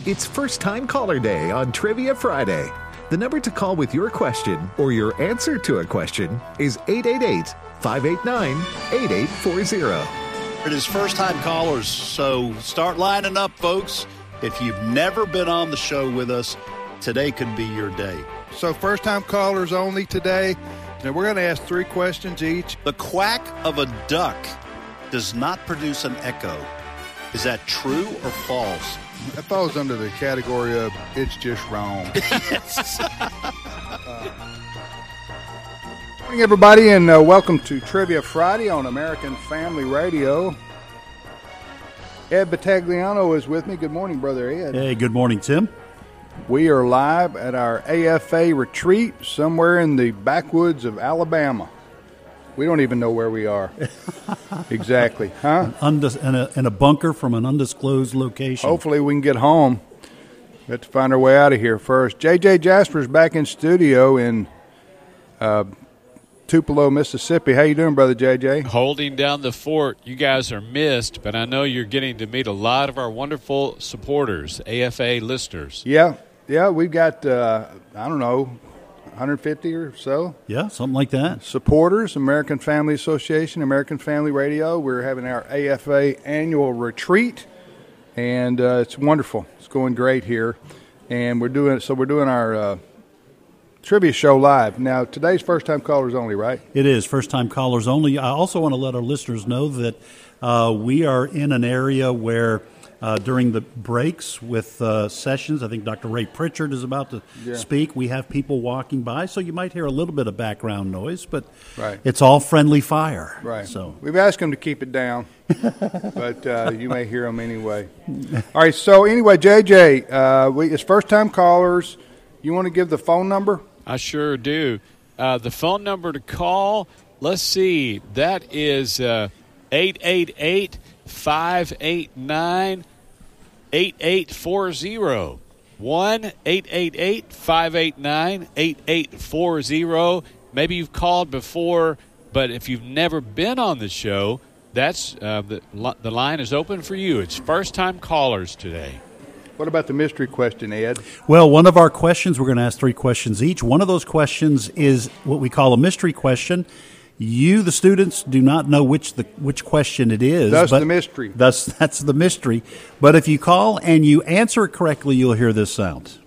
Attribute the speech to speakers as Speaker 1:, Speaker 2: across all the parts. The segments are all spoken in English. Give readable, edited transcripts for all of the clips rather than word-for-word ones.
Speaker 1: It's First Time Caller Day on Trivia Friday. The number to call with your question or your answer to a question is 888-589-8840.
Speaker 2: It is first-time callers, so start lining up, folks. If you've never been on the show with us, today could be your day.
Speaker 3: So first-time callers only today. Now we're going to ask 3 questions each.
Speaker 2: The quack of a duck does not produce an echo. Is that true or false?
Speaker 3: That falls under the category of it's just wrong. Morning, everybody, and welcome to Trivia Friday on American Family Radio. Ed Battagliano is with me. Good morning, Brother Ed.
Speaker 4: Hey, good morning, Tim.
Speaker 3: We are live at our AFA retreat somewhere in the backwoods of Alabama. We don't even know where we are exactly, huh?
Speaker 4: In a bunker from an undisclosed location.
Speaker 3: Hopefully we can get home. We have to find our way out of here first. J.J. Jasper's back in studio in Tupelo, Mississippi. How you doing, Brother J.J.?
Speaker 5: Holding down the fort. You guys are missed, but I know you're getting to meet a lot of our wonderful supporters, AFA listeners.
Speaker 3: Yeah, we've got, 150 or so.
Speaker 4: Yeah, something like that.
Speaker 3: Supporters, American Family Association, American Family Radio. We're having our AFA annual retreat, and it's wonderful. It's going great here, and we're doing our trivia show live. Now, today's first-time callers only, right?
Speaker 4: It is first-time callers only. I also want to let our listeners know that we are in an area where during the breaks with sessions, I think Dr. Ray Pritchard is about to speak. We have people walking by, so you might hear a little bit of background noise, but It's all friendly fire.
Speaker 3: Right.
Speaker 4: So
Speaker 3: we've asked them to keep it down, but you may hear them anyway. All right. So anyway, JJ, it's first-time callers. You want to give the phone number?
Speaker 5: I sure do. The phone number to call, let's see, that is 888-589-8840. 1-888-589-8840. Maybe you've called before, but if you've never been on the show, that's the line is open for you. It's first-time callers today.
Speaker 3: What about the mystery question, Ed?
Speaker 4: Well, one of our questions, we're going to ask 3 questions each. One of those questions is what we call a mystery question. You, the students, do not know which question it is.
Speaker 3: That's the mystery.
Speaker 4: That's the mystery. But if you call and you answer it correctly, you'll hear this sound.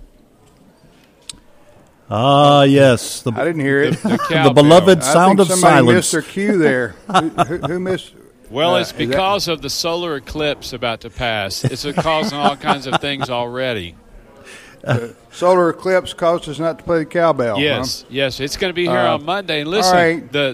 Speaker 4: Ah, yes.
Speaker 3: I didn't hear it.
Speaker 4: The beloved sound of silence.
Speaker 3: Somebody missed their cue there. Who missed?
Speaker 5: Well, it's because of the solar eclipse about to pass. It's causing all kinds of things already.
Speaker 3: Solar eclipse caused us not to play the cowbell.
Speaker 5: Yes, yes, it's going to be here on Monday. And listen,
Speaker 3: right.
Speaker 5: the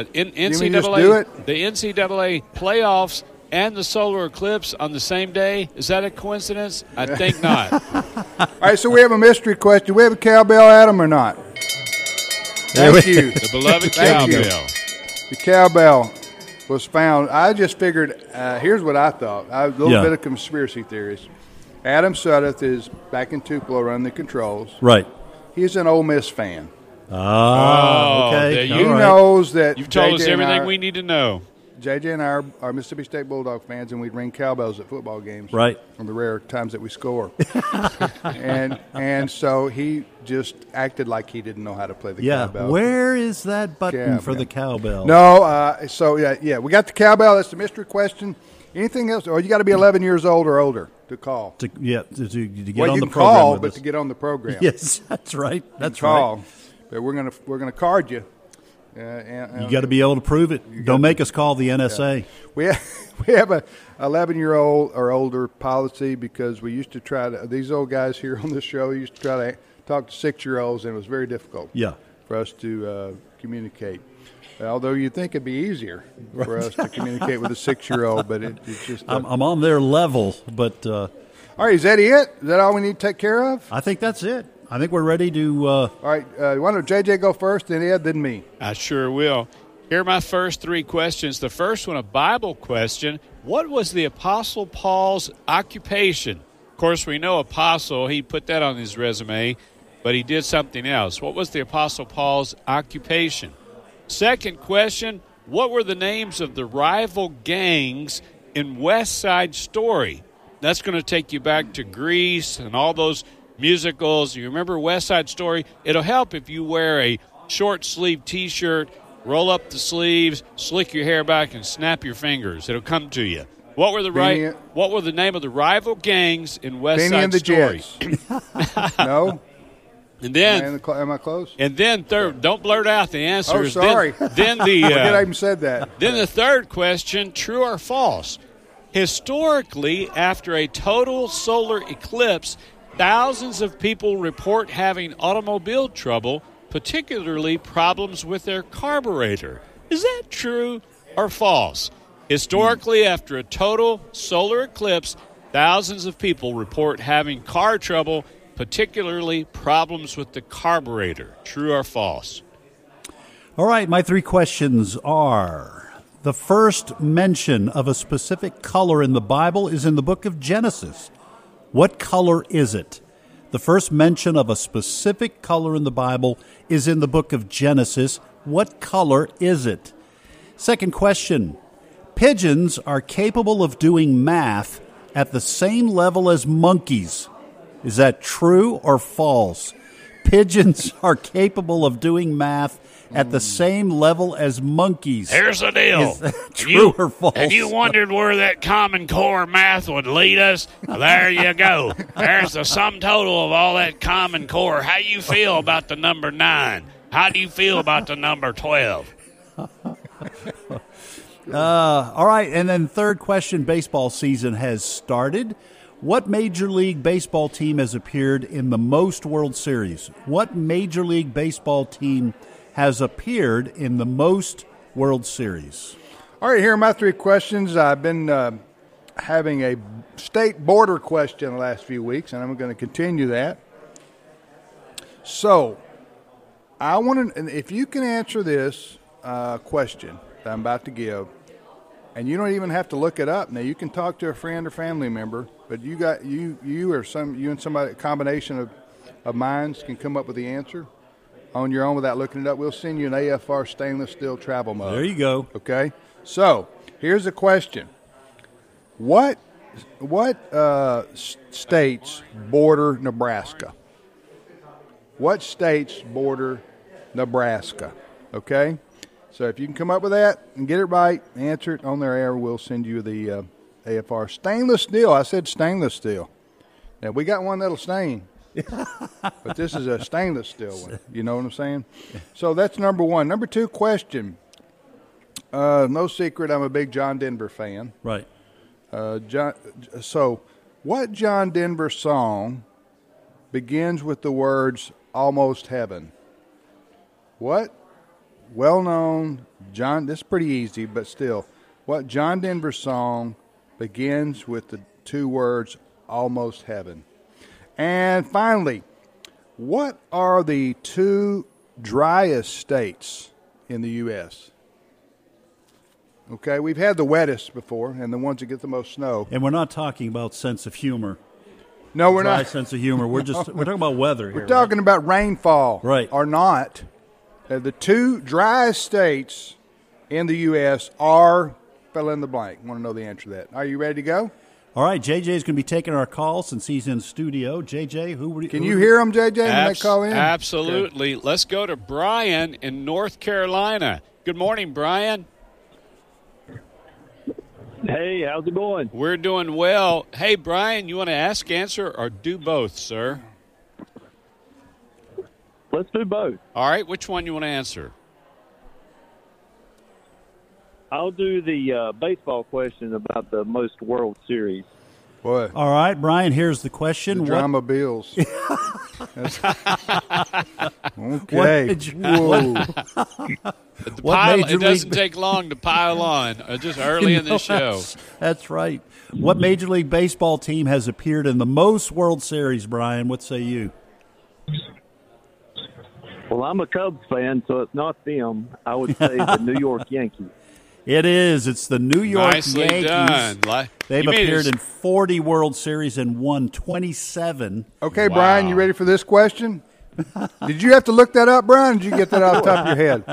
Speaker 5: NCAA playoffs and the solar eclipse on the same day. Is that a coincidence? I think not.
Speaker 3: All right, so we have a mystery question. Do we have a cowbell, Adam, or not? Thank you.
Speaker 5: The beloved cowbell.
Speaker 3: The cowbell was found. I just figured, here's what I thought. A little bit of conspiracy theories. Adam Sudduth is back in Tupelo running the controls.
Speaker 4: Right.
Speaker 3: He's an Ole Miss fan.
Speaker 4: Okay.
Speaker 3: He knows that
Speaker 5: you've told us everything we need to know.
Speaker 3: JJ and I are Mississippi State Bulldog fans, and we ring cowbells at football games.
Speaker 4: Right.
Speaker 3: On the rare times that we score. and so he just acted like he didn't know how to play the cowbell.
Speaker 4: Where is that button for the cowbell?
Speaker 3: No, we got the cowbell. That's the mystery question. Anything else? Or you got to be 11 years old or older to call.
Speaker 4: To get on the program.
Speaker 3: You can call, but to get on the program.
Speaker 4: Yes, that's right. That's
Speaker 3: right.
Speaker 4: Right.
Speaker 3: But we're gonna card you.
Speaker 4: You got to be able to prove it. Don't make us call the NSA.
Speaker 3: Yeah. We have a 11-year-old or older policy because we used to try to. These old guys here on this show used to try to talk to 6-year-olds, and it was very difficult.
Speaker 4: Yeah.
Speaker 3: For us to communicate. Although you'd think it'd be easier for us to communicate with a 6-year-old, but it's just.
Speaker 4: I'm on their level, but.
Speaker 3: All right, is that it? Is that all we need to take care of?
Speaker 4: I think that's it. I think we're ready to.
Speaker 3: All right, why don't JJ go first, then Ed, then me?
Speaker 5: I sure will. Here are my first 3 questions. The first one, a Bible question. What was the Apostle Paul's occupation? Of course, we know apostle. He put that on his resume, but he did something else. What was the Apostle Paul's occupation? Second question, what were the names of the rival gangs in West Side Story? That's going to take you back to Grease and all those musicals. You remember West Side Story? It'll help if you wear a short-sleeved T-shirt, roll up the sleeves, slick your hair back, and snap your fingers. It'll come to you. What were the name of the rival gangs in West
Speaker 3: Benny
Speaker 5: Side
Speaker 3: and the
Speaker 5: Story?
Speaker 3: Jets. No?
Speaker 5: And then,
Speaker 3: am I close?
Speaker 5: And then third, don't blurt out the answers.
Speaker 3: Oh, sorry.
Speaker 5: Then the
Speaker 3: Forget I even said that.
Speaker 5: Then the third question: true or false? Historically, after a total solar eclipse, thousands of people report having automobile trouble, particularly problems with their carburetor. Is that true or false? Historically, after a total solar eclipse, thousands of people report having car trouble, particularly problems with the carburetor. True or false?
Speaker 4: All right, my 3 questions are: the first mention of a specific color in the Bible is in the book of Genesis. What color is it? The first mention of a specific color in the Bible is in the book of Genesis. What color is it? Second question: pigeons are capable of doing math at the same level as monkeys. Is that true or false? Pigeons are capable of doing math at the same level as monkeys.
Speaker 5: Here's the deal.
Speaker 4: Is that true or false?
Speaker 5: Have you wondered where that Common Core math would lead us? Well, there you go. There's the sum total of all that Common Core. How you feel about the number 9? How do you feel about the number 12?
Speaker 4: All right, and then third question, baseball season has started. What Major League Baseball team has appeared in the most World Series? What Major League Baseball team has appeared in the most World Series?
Speaker 3: All right, here are my 3 questions. I've been having a state border question the last few weeks, and I'm going to continue that. So, I want to, if you can answer this question that I'm about to give, and you don't even have to look it up. Now, you can talk to a friend or family member, but you and somebody, a combination of minds can come up with the answer on your own without looking it up. We'll send you an AFR stainless steel travel mug.
Speaker 4: There you go.
Speaker 3: Okay? So, here's a question. What states border Nebraska? What states border Nebraska? Okay? So if you can come up with that and get it right, answer it on their air, we'll send you the AFR stainless steel. I said stainless steel. Now, we got one that'll stain, but this is a stainless steel one. You know what I'm saying? So that's number 1. Number 2 question. No secret, I'm a big John Denver fan.
Speaker 4: Right.
Speaker 3: So what John Denver song begins with the words, almost heaven? What well-known John, this is pretty easy, but still, what John Denver song begins with the 2 words, almost heaven? And finally, what are the 2 driest states in the U.S.? Okay, we've had the wettest before and the ones that get the most snow.
Speaker 4: And we're not talking about sense of humor.
Speaker 3: No, we're
Speaker 4: Dry
Speaker 3: not.
Speaker 4: sense of humor. We're talking about weather here.
Speaker 3: We're talking about rainfall.
Speaker 4: Right.
Speaker 3: Or not. The 2 driest states in the U.S. are fill in the blank. Want to know the answer to that. Are you ready to go?
Speaker 4: All right, JJ is going to be taking our call since he's in studio. JJ,
Speaker 3: Can you hear him, JJ, when they call in?
Speaker 5: Absolutely. Okay. Let's go to Brian in North Carolina. Good morning, Brian.
Speaker 6: Hey, how's it going?
Speaker 5: We're doing well. Hey, Brian, you want to ask, answer, or do both, sir?
Speaker 6: Let's do both.
Speaker 5: All right, which one you want to answer?
Speaker 6: I'll do the baseball question about the most World Series.
Speaker 3: What?
Speaker 4: All right, Brian, here's the question.
Speaker 3: The drama bills. Okay.
Speaker 5: It doesn't take long to pile on, just early in the show.
Speaker 4: That's right. What Major League Baseball team has appeared in the most World Series, Brian? What say you?
Speaker 6: Well, I'm a Cubs fan, so it's not them. I would say the New York Yankees.
Speaker 4: It is. It's the New York
Speaker 5: Nicely
Speaker 4: Yankees.
Speaker 5: Done.
Speaker 4: They've appeared in 40 World Series and won 27.
Speaker 3: Okay, wow. Brian, you ready for this question? Did you have to look that up, Brian, or did you get that off the top of your head?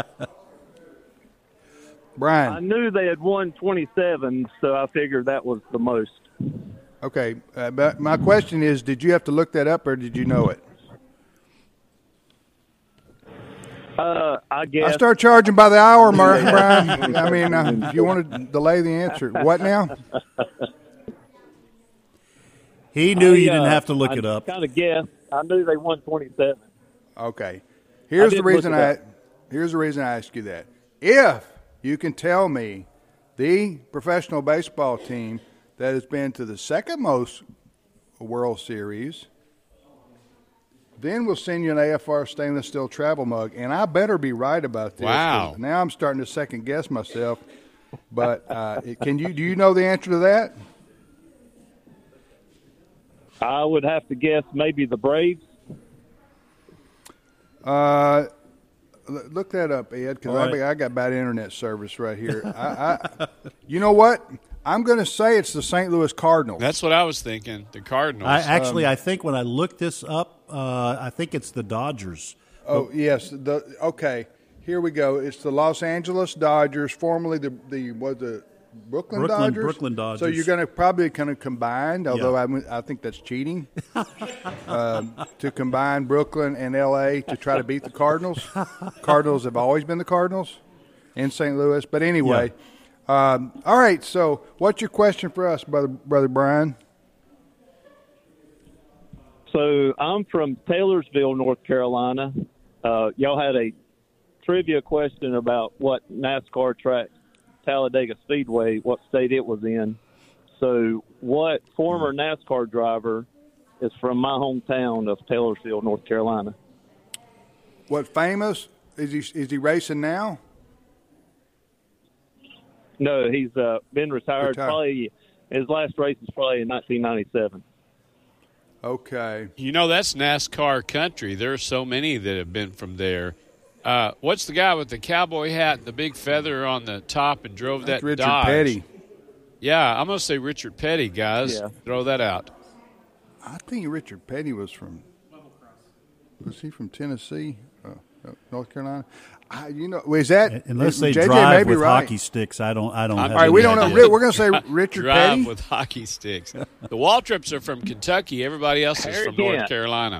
Speaker 3: Brian.
Speaker 6: I knew they had won 27, so I figured that was the most.
Speaker 3: Okay, but my question is, did you have to look that up or did you know it?
Speaker 6: I guess.
Speaker 3: I start charging by the hour, Brian. I mean, if you want to delay the answer. What now?
Speaker 4: He knew you didn't have to look it up.
Speaker 6: Kind of guessed. I knew they won 27.
Speaker 3: Okay. Here's the reason
Speaker 6: I
Speaker 3: ask you that. If you can tell me the professional baseball team that has been to the second most World Series, then we'll send you an AFR stainless steel travel mug, and I better be right about this.
Speaker 5: Wow.
Speaker 3: Now I'm starting to second guess myself. But do you know the answer to that?
Speaker 6: I would have to guess maybe the Braves.
Speaker 3: Look that up, Ed, because
Speaker 4: Right.
Speaker 3: I got bad internet service right here. You know what? I'm going to say it's the St. Louis Cardinals.
Speaker 5: That's what I was thinking. The Cardinals.
Speaker 4: I think when I looked this up, I think it's the Dodgers.
Speaker 3: Oh, yes. Okay, here we go. It's the Los Angeles Dodgers, formerly the Brooklyn Dodgers.
Speaker 4: Brooklyn Dodgers.
Speaker 3: So you're going to probably kind of combined, although I think that's cheating, to combine Brooklyn and L.A. to try to beat the Cardinals. Cardinals have always been the Cardinals in St. Louis. But anyway, all right, so what's your question for us, Brother Brian?
Speaker 6: So I'm from Taylorsville, North Carolina. Y'all had a trivia question about what NASCAR track, Talladega Speedway, what state it was in. So what former NASCAR driver is from my hometown of Taylorsville, North Carolina?
Speaker 3: What famous? Is he racing now?
Speaker 6: No, he's been retired. Probably his last race is probably in 1997.
Speaker 3: Okay.
Speaker 5: You know, that's NASCAR country. There are so many that have been from there. What's the guy with the cowboy hat and the big feather on the top and drove
Speaker 3: That's
Speaker 5: that
Speaker 3: Richard
Speaker 5: Dodge?
Speaker 3: Petty.
Speaker 5: Yeah, I'm going to say Richard Petty, guys.
Speaker 6: Yeah.
Speaker 5: Throw that out.
Speaker 3: I think Richard Petty was he from Tennessee, North Carolina? Is that
Speaker 4: Unless they
Speaker 3: JJ
Speaker 4: drive
Speaker 3: may be
Speaker 4: with
Speaker 3: right.
Speaker 4: hockey sticks, I don't.
Speaker 5: All
Speaker 4: have
Speaker 3: All right,
Speaker 4: any
Speaker 3: we don't know.
Speaker 4: idea.
Speaker 3: We're going to say Richard
Speaker 5: Drive
Speaker 3: Petty.
Speaker 5: with hockey sticks. The Waltrips are from Kentucky. Everybody else is from
Speaker 6: Harry
Speaker 5: North
Speaker 6: Gant.
Speaker 5: Carolina.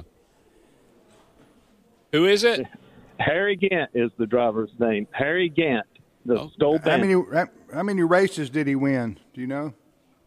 Speaker 5: Who is it?
Speaker 6: Harry Gant is the driver's name. Harry Gant, the Stoll
Speaker 3: How
Speaker 6: Band.
Speaker 3: many races did he win? Do you know?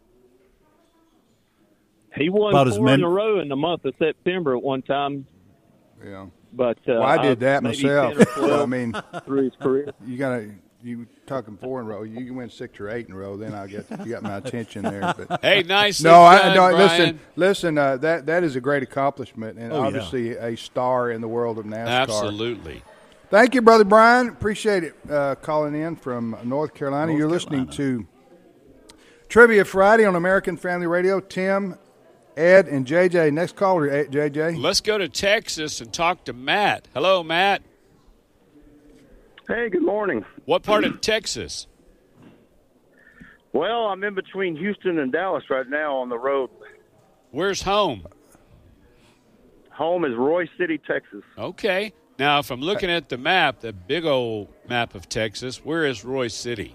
Speaker 6: He won
Speaker 4: About as
Speaker 6: 4
Speaker 4: many-
Speaker 6: in a row in the month of September at one time.
Speaker 3: Yeah.
Speaker 6: But
Speaker 3: Well, I did that
Speaker 6: maybe
Speaker 3: myself.
Speaker 6: 10 or 12
Speaker 3: I mean,
Speaker 6: through his career.
Speaker 3: you talking 4 in a row. You can win 6 or 8 in a row. Then you got my attention there. But
Speaker 5: Hey, nice.
Speaker 3: no, I
Speaker 5: done,
Speaker 3: don't.
Speaker 5: Brian.
Speaker 3: Listen. That is a great accomplishment, and
Speaker 4: Oh, yeah.
Speaker 3: obviously a star in the world of NASCAR.
Speaker 5: Absolutely.
Speaker 3: Thank you, Brother Brian. Appreciate it calling in from North Carolina. You're listening to Trivia Friday on American Family Radio. Tim, Ed, and JJ. Next caller, JJ.
Speaker 5: Let's go to Texas and talk to Matt. Hello, Matt.
Speaker 7: Hey, good morning.
Speaker 5: What part of Texas?
Speaker 7: Well, I'm in between Houston and Dallas right now on the road.
Speaker 5: Where's home?
Speaker 7: Home is Roy City, Texas.
Speaker 5: Okay. Now, if I'm looking at the map, the big old map of Texas, where is Roy City?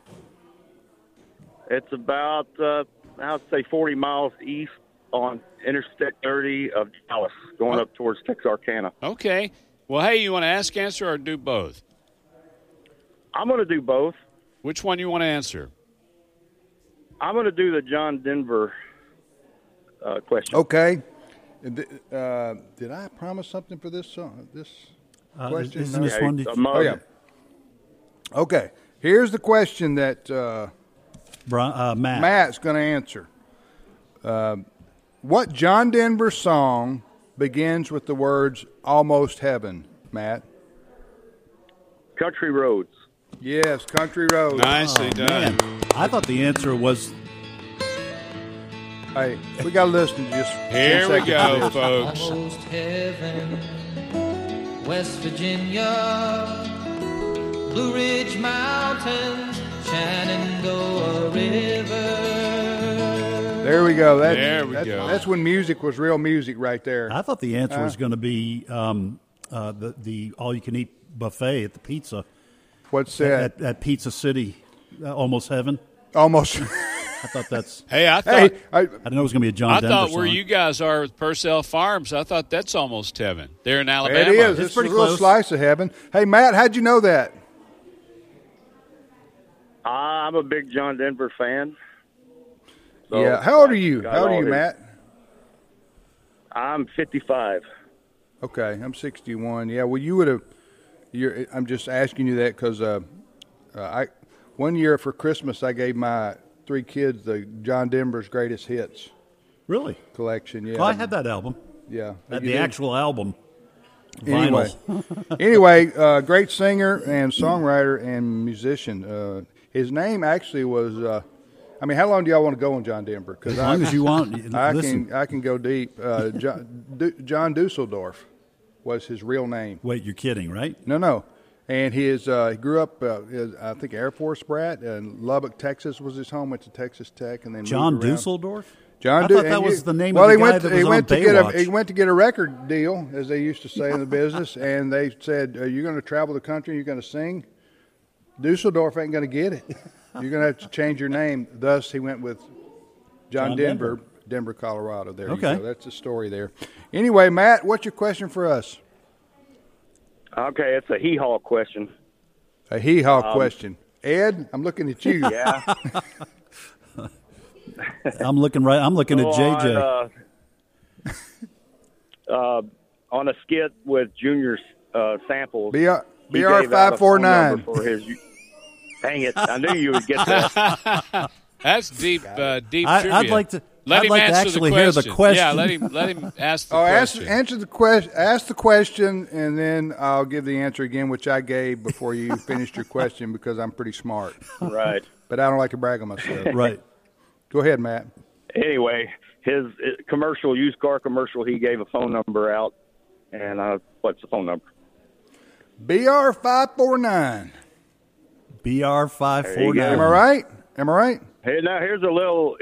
Speaker 7: It's about, I'd say 40 miles east on Interstate 30 of Dallas, going up towards Texarkana.
Speaker 5: Okay. Well, hey, you want to ask, answer, or do both?
Speaker 7: I'm going to do both.
Speaker 5: Which one you want to answer?
Speaker 7: I'm going to do the John Denver question.
Speaker 3: Okay. Did I promise something for this question?
Speaker 4: Isn't this
Speaker 7: Yeah,
Speaker 4: one?
Speaker 7: a mug.
Speaker 3: Oh, yeah. Okay. Here's the question that
Speaker 4: Matt.
Speaker 3: Matt's going to answer. What John Denver song begins with the words "Almost Heaven"? Matt.
Speaker 7: Country Roads.
Speaker 3: Yes, Country Roads.
Speaker 5: Nicely done.
Speaker 4: Man, I thought the answer was
Speaker 3: Hey, we got to listen to just 10
Speaker 5: Here we
Speaker 3: seconds
Speaker 5: go,
Speaker 3: of this.
Speaker 5: folks.
Speaker 8: Almost heaven, West Virginia, Blue Ridge Mountains, Shenandoah River.
Speaker 3: There we go.
Speaker 5: There we go.
Speaker 3: That's when music was real music right there.
Speaker 4: I thought the answer was going to be the all-you-can-eat buffet at the pizza
Speaker 3: What's that?
Speaker 4: at Pizza City, Almost Heaven.
Speaker 3: Almost.
Speaker 4: I thought that's.
Speaker 5: Hey, I thought
Speaker 3: Hey,
Speaker 4: I didn't know it was going to be a John
Speaker 5: I
Speaker 4: Denver
Speaker 5: thought where
Speaker 4: song.
Speaker 5: you guys are with Purcell Farms, I thought that's almost heaven. They're in Alabama.
Speaker 3: it is.
Speaker 4: It's
Speaker 3: It's
Speaker 4: pretty
Speaker 3: a little
Speaker 4: close.
Speaker 3: slice of heaven. Hey, Matt, how'd you know that?
Speaker 7: I'm a big John Denver fan. So
Speaker 3: yeah. How old are you?
Speaker 7: got
Speaker 3: How old are
Speaker 7: all
Speaker 3: you,
Speaker 7: his-
Speaker 3: Matt?
Speaker 7: I'm 55.
Speaker 3: Okay, I'm 61. Yeah, well, you would have. I'm just asking you that because one year for Christmas I gave my 3 kids the John Denver's Greatest Hits
Speaker 4: Really?
Speaker 3: collection. Yeah,
Speaker 4: Well, I had that album.
Speaker 3: Yeah,
Speaker 4: That
Speaker 3: You
Speaker 4: the
Speaker 3: did?
Speaker 4: actual album.
Speaker 3: Anyway,
Speaker 4: Vinyl.
Speaker 3: Great singer and songwriter and musician. His name actually was. How long do y'all want to go on John Denver? Because
Speaker 4: As long as you want. Listen.
Speaker 3: I can go deep. John Dusseldorf was his real name.
Speaker 4: Wait, you're kidding, right?
Speaker 3: No. And he grew up, I think, Air Force brat, and Lubbock, Texas was his home. Went to Texas Tech, and then
Speaker 4: John
Speaker 3: moved around.
Speaker 4: Dusseldorf?
Speaker 3: John
Speaker 4: I
Speaker 3: Du-
Speaker 4: thought that
Speaker 3: and
Speaker 4: was
Speaker 3: you-
Speaker 4: the name
Speaker 3: well,
Speaker 4: of the
Speaker 3: he
Speaker 4: guy
Speaker 3: went
Speaker 4: that
Speaker 3: to,
Speaker 4: was
Speaker 3: he
Speaker 4: on
Speaker 3: went to
Speaker 4: Baywatch.
Speaker 3: he went to get a record deal, as they used to say in the business, and they said, "You're going to travel the country. You're going to sing. Dusseldorf ain't going to get it. You're going to have to change your name." Thus, he went with John Denver, Denver, Colorado. There
Speaker 4: Okay.
Speaker 3: you go. That's the story there. Anyway, Matt, what's your question for us?
Speaker 7: Okay, it's a hee-haw question.
Speaker 3: A hee-haw question. Ed, I'm looking at you.
Speaker 7: Yeah.
Speaker 4: I'm looking at JJ.
Speaker 7: On a skit with Junior Samples.
Speaker 3: BR
Speaker 7: he gave out a phone
Speaker 3: 549.
Speaker 7: number for his. Dang it! I knew you would get that.
Speaker 5: That's deep trivia.
Speaker 4: I'd like to.
Speaker 5: Let
Speaker 4: I'd
Speaker 5: him
Speaker 4: like to
Speaker 5: answer
Speaker 4: actually
Speaker 5: the
Speaker 4: hear
Speaker 5: question.
Speaker 4: the question.
Speaker 5: Yeah, let him ask the
Speaker 3: Ask
Speaker 5: question.
Speaker 3: the question, and then I'll give the answer again, which I gave before you finished your question because I'm pretty smart.
Speaker 7: Right.
Speaker 3: But I don't like to brag on myself.
Speaker 4: Right.
Speaker 3: Go ahead, Matt.
Speaker 7: Anyway, his commercial, used car commercial, he gave a phone number out. And what's the phone number?
Speaker 3: BR 549.
Speaker 4: BR 549.
Speaker 3: Am I right? Am I right?
Speaker 7: Hey, now here's a little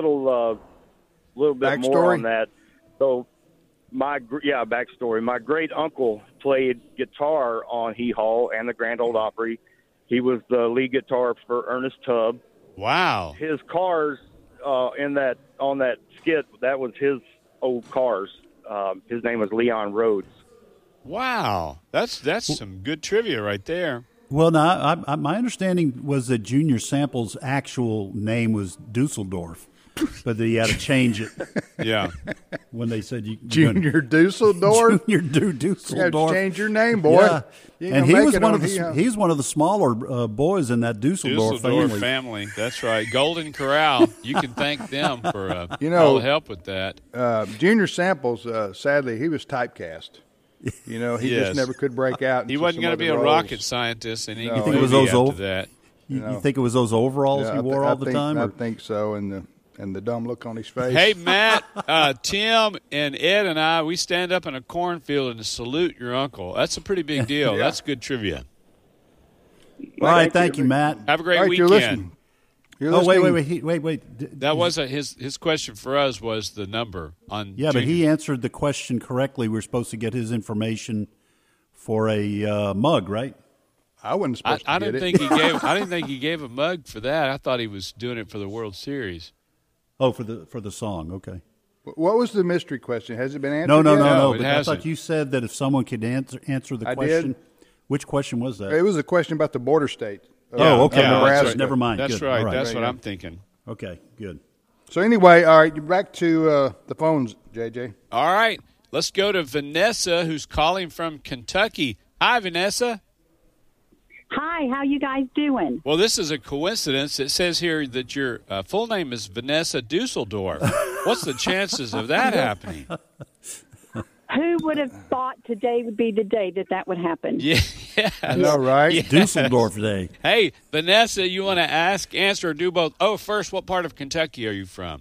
Speaker 7: bit
Speaker 3: Backstory?
Speaker 7: more on that. So, backstory. My great uncle played guitar on Hee Haw and the Grand Ole Opry. He was the lead guitar for Ernest Tubb.
Speaker 5: Wow.
Speaker 7: His cars on that skit, that was his old cars. His name was Leon Rhodes.
Speaker 5: Wow. That's some good trivia right there.
Speaker 4: Well, now, my understanding was that Junior Sample's actual name was Dusseldorf, but that he had to change it
Speaker 5: Yeah.
Speaker 4: when they said
Speaker 3: Junior Dusseldorf.
Speaker 4: Junior
Speaker 3: You got to
Speaker 4: Dusseldorf.
Speaker 3: change your name, boy.
Speaker 4: Yeah.
Speaker 3: You ain't
Speaker 4: And
Speaker 3: gonna
Speaker 4: he
Speaker 3: make
Speaker 4: was
Speaker 3: it
Speaker 4: one
Speaker 3: on
Speaker 4: of the
Speaker 3: Hee Haw.
Speaker 4: he's one of the smaller boys in that Dusseldorf family.
Speaker 5: family. That's right. Golden Corral. You can thank them for
Speaker 3: know,
Speaker 5: all the help with that.
Speaker 3: Junior Samples, sadly, he was typecast. He
Speaker 5: Yes.
Speaker 3: just never could break out.
Speaker 5: He
Speaker 3: into
Speaker 5: wasn't
Speaker 3: some
Speaker 5: going to
Speaker 3: other
Speaker 5: be a
Speaker 3: roles.
Speaker 5: rocket scientist in English
Speaker 3: You think it
Speaker 4: was
Speaker 5: movie
Speaker 4: those
Speaker 5: after
Speaker 4: old-
Speaker 5: that.
Speaker 4: You think it was those overalls he wore all the time?
Speaker 3: I
Speaker 4: or-
Speaker 3: think so, and the dumb look on his face.
Speaker 5: Hey, Matt, Tim, and Ed and I, we stand up in a cornfield and salute your uncle. That's a pretty big deal.
Speaker 3: Yeah.
Speaker 5: That's good trivia.
Speaker 4: All right, thank you, Matt.
Speaker 5: Have a great
Speaker 3: All right, you're
Speaker 5: weekend.
Speaker 3: listening. You're
Speaker 4: Oh, wait,
Speaker 3: listening.
Speaker 4: wait.
Speaker 5: That was his question for us was the number on.
Speaker 4: Yeah, but
Speaker 5: Junior.
Speaker 4: he answered the question correctly. We're supposed to get his information for a mug, right?
Speaker 3: I wasn't supposed
Speaker 5: I
Speaker 3: to
Speaker 5: didn't
Speaker 3: get
Speaker 5: think
Speaker 3: it.
Speaker 5: he gave. I didn't think he gave a mug for that. I thought he was doing it for the World Series.
Speaker 4: Oh, for the song. Okay.
Speaker 3: What was the mystery question? Has it been answered
Speaker 4: No.
Speaker 3: yet?
Speaker 5: No, it
Speaker 4: But I
Speaker 5: hasn't.
Speaker 4: thought you said that if someone could answer the
Speaker 3: I
Speaker 4: question.
Speaker 3: did.
Speaker 4: Which question was that?
Speaker 3: It was a question about the border state.
Speaker 4: Oh, okay.
Speaker 5: Yeah,
Speaker 4: No,
Speaker 3: Nebraska.
Speaker 5: that's right.
Speaker 4: Never mind.
Speaker 5: That's
Speaker 4: Good.
Speaker 5: right.
Speaker 4: All right.
Speaker 5: That's
Speaker 3: There
Speaker 5: what
Speaker 3: you
Speaker 5: I'm
Speaker 3: go.
Speaker 5: thinking.
Speaker 4: Okay, good.
Speaker 3: So anyway, all right, back to the phones, JJ.
Speaker 5: All right, let's go to Vanessa, who's calling from Kentucky. Hi, Vanessa.
Speaker 9: Hi, how you guys doing?
Speaker 5: Well, this is a coincidence. It says here that your full name is Vanessa Dusseldorf. What's the chances of that happening?
Speaker 9: Who would have thought today would be the day that would happen?
Speaker 5: Yeah.
Speaker 3: I know, right?
Speaker 5: Yes.
Speaker 4: Dusseldorf Day.
Speaker 5: Hey, Vanessa, you want to ask, answer, or do both? Oh, first, what part of Kentucky are you from?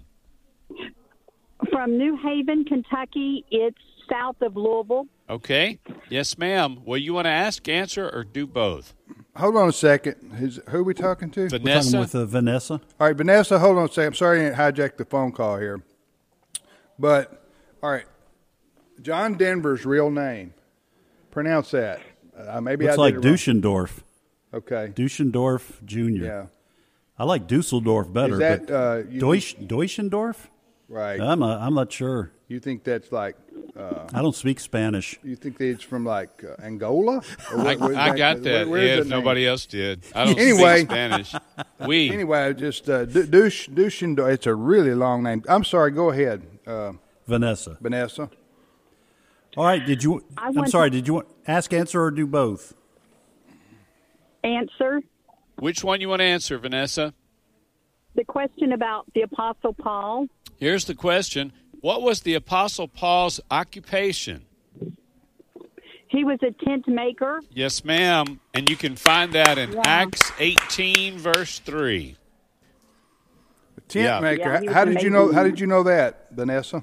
Speaker 9: From New Haven, Kentucky. It's south of Louisville.
Speaker 5: Okay. Yes, ma'am. Well, you want to ask, answer, or do both?
Speaker 3: Hold on a second. Who are we talking to?
Speaker 4: We're talking
Speaker 5: Vanessa?
Speaker 4: with Vanessa.
Speaker 3: All right, Vanessa, hold on a second. I'm sorry I hijacked the phone call here. But, all right, John Denver's real name. Pronounce that. Maybe
Speaker 4: Looks
Speaker 3: I
Speaker 4: like
Speaker 3: did it wrong.
Speaker 4: Dusseldorf.
Speaker 3: Okay.
Speaker 4: Dusseldorf Jr.
Speaker 3: Yeah.
Speaker 4: I like Dusseldorf better.
Speaker 3: Is that,
Speaker 4: but Deutschendorf?
Speaker 3: Right.
Speaker 4: I'm not sure.
Speaker 3: You think that's like?
Speaker 4: I don't speak Spanish.
Speaker 3: You think that it's from like Angola?
Speaker 5: I got that.
Speaker 3: Where's
Speaker 5: If nobody else did. I don't
Speaker 3: Anyway.
Speaker 5: speak Spanish.
Speaker 3: Anyway, just Dusseldorf. It's a really long name. I'm sorry. Go ahead,
Speaker 4: Vanessa.
Speaker 3: Vanessa.
Speaker 4: All right. Did you want ask, answer, or do both?
Speaker 9: Answer.
Speaker 5: Which one you want to answer, Vanessa?
Speaker 9: The question about the Apostle Paul.
Speaker 5: Here's the question. What was the Apostle Paul's occupation?
Speaker 9: He was a tent maker.
Speaker 5: Yes, ma'am. And you can find that in Acts 18, verse 3.
Speaker 3: Tent maker.
Speaker 9: Yeah,
Speaker 3: How did you know? How did you know that, Vanessa?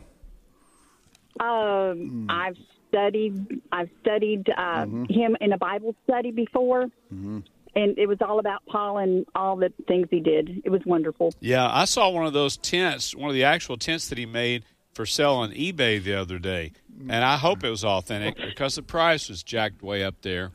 Speaker 9: I've studied him in a Bible study before, and it was all about Paul and all the things he did. It was wonderful.
Speaker 5: Yeah, I saw one of those tents, one of the actual tents that he made for sale on eBay the other day, and I hope it was authentic because the price was jacked way up there.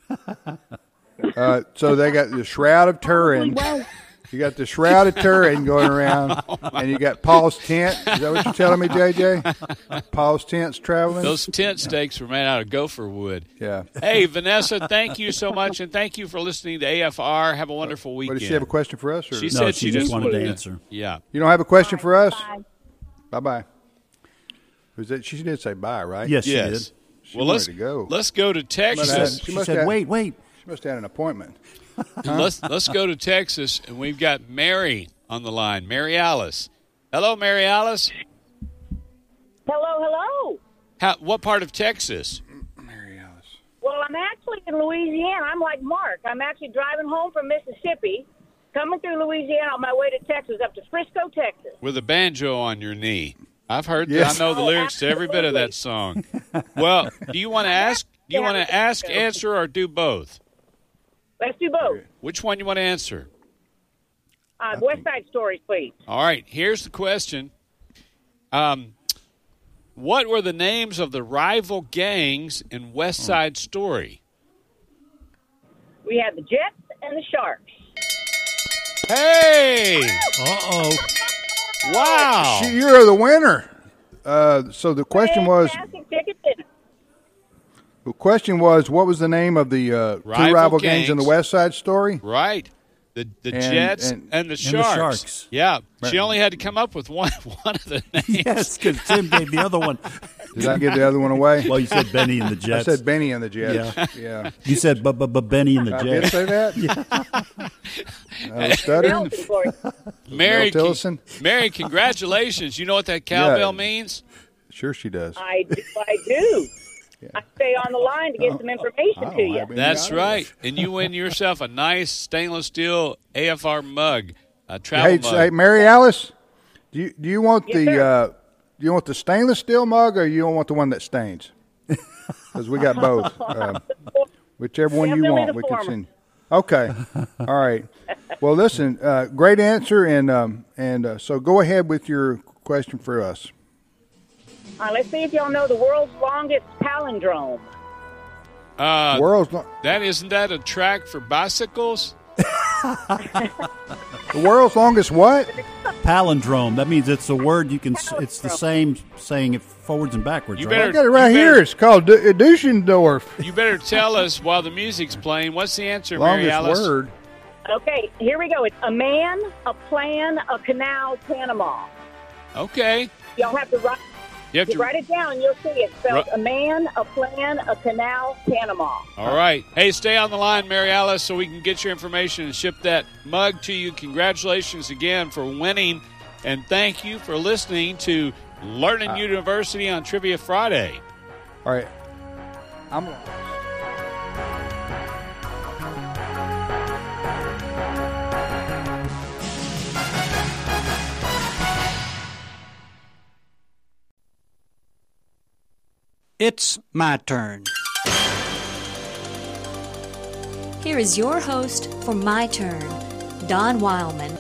Speaker 3: So they got the Shroud of Turin. You got the Shroud of Turin going around, and you got Paul's tent. Is that what you're telling me, JJ? Paul's tent's traveling?
Speaker 5: Those tent stakes were made out of gopher wood.
Speaker 3: Yeah.
Speaker 5: Hey, Vanessa, thank you so much, and thank you for listening to AFR. Have a wonderful weekend.
Speaker 3: Does she have a question for us? Or?
Speaker 5: She said
Speaker 4: she just wanted to answer.
Speaker 5: Yeah.
Speaker 3: You don't have a question for us?
Speaker 9: Bye.
Speaker 3: Bye-bye. Who's that? She did say bye, right?
Speaker 4: Yes, she did.
Speaker 3: Well, let's go.
Speaker 5: Let's go to Texas.
Speaker 3: She
Speaker 4: said, wait.
Speaker 3: She must have had an appointment.
Speaker 5: Let's go to Texas, and we've got Mary on the line. Mary Alice. Hello, Mary Alice.
Speaker 10: Hello.
Speaker 5: What part of Texas?
Speaker 3: Mary Alice.
Speaker 10: Well, I'm actually in Louisiana. I'm like Mark. I'm actually driving home from Mississippi, coming through Louisiana on my way to Texas, up to Frisco, Texas.
Speaker 5: With a banjo on your knee. I've heard
Speaker 3: Yes.
Speaker 5: that. I know the lyrics to every bit of that song. Well, do you want to ask? Do you want to ask, answer, or do both?
Speaker 10: Let's do both.
Speaker 5: Which one you want to answer?
Speaker 10: West Side Stories, please.
Speaker 5: All right, here's the question. What were the names of the rival gangs in West Side Story?
Speaker 10: We have the Jets and the Sharks.
Speaker 5: Hey!
Speaker 4: Uh-oh.
Speaker 5: Wow!
Speaker 3: You're the winner. So the question was...
Speaker 10: Fantastic ticket dinner.
Speaker 3: The question was, what was the name of the two rival gangs in the West Side Story?
Speaker 5: Right. The Jets and the Sharks. Yeah. She only had to come up with one of the names.
Speaker 4: Yes, because Tim gave the other one.
Speaker 3: Did I give the other one away?
Speaker 4: Well, you said Benny and the Jets.
Speaker 3: I said Benny and the Jets. Yeah.
Speaker 4: You said Benny and the
Speaker 3: I
Speaker 4: Jets.
Speaker 3: did say that? Yeah. I was stuttering.
Speaker 5: Mary, congratulations. You know what that cowbell means?
Speaker 3: Sure she does.
Speaker 10: I do. Yeah. I stay on the line to get some information to you.
Speaker 5: That's right. And you win yourself a nice stainless steel AFR mug, a travel mug.
Speaker 3: Hey, Mary Alice, do you want
Speaker 10: Yes,
Speaker 3: the stainless steel mug, or you don't want the one that stains? Because we got both. Whichever one you want, we can send. Okay. All right. Well, listen, great answer, and so go ahead with your question for us.
Speaker 10: Let's see if y'all know the world's longest palindrome.
Speaker 5: Isn't that a track for bicycles?
Speaker 3: The world's longest what?
Speaker 4: Palindrome. That means it's a word you can. It's the same saying it forwards and backwards.
Speaker 5: You
Speaker 4: right?
Speaker 3: I got it right here. It's called Dusseldorf.
Speaker 5: You better tell us while the music's playing. What's the answer, Mary Alice?
Speaker 3: Longest word.
Speaker 10: Okay, here we go. It's a man, a plan, a canal, Panama.
Speaker 5: Okay.
Speaker 10: Y'all have to write.
Speaker 5: You have to
Speaker 10: write it down. You'll see it spelled a man, a plan, a canal, Panama.
Speaker 5: All right. Hey, stay on the line, Mary Alice, so we can get your information and ship that mug to you. Congratulations again for winning, and thank you for listening to Learning University on Trivia Friday.
Speaker 3: All right.
Speaker 11: It's my turn.
Speaker 12: Here is your host for My Turn, Don Wildman.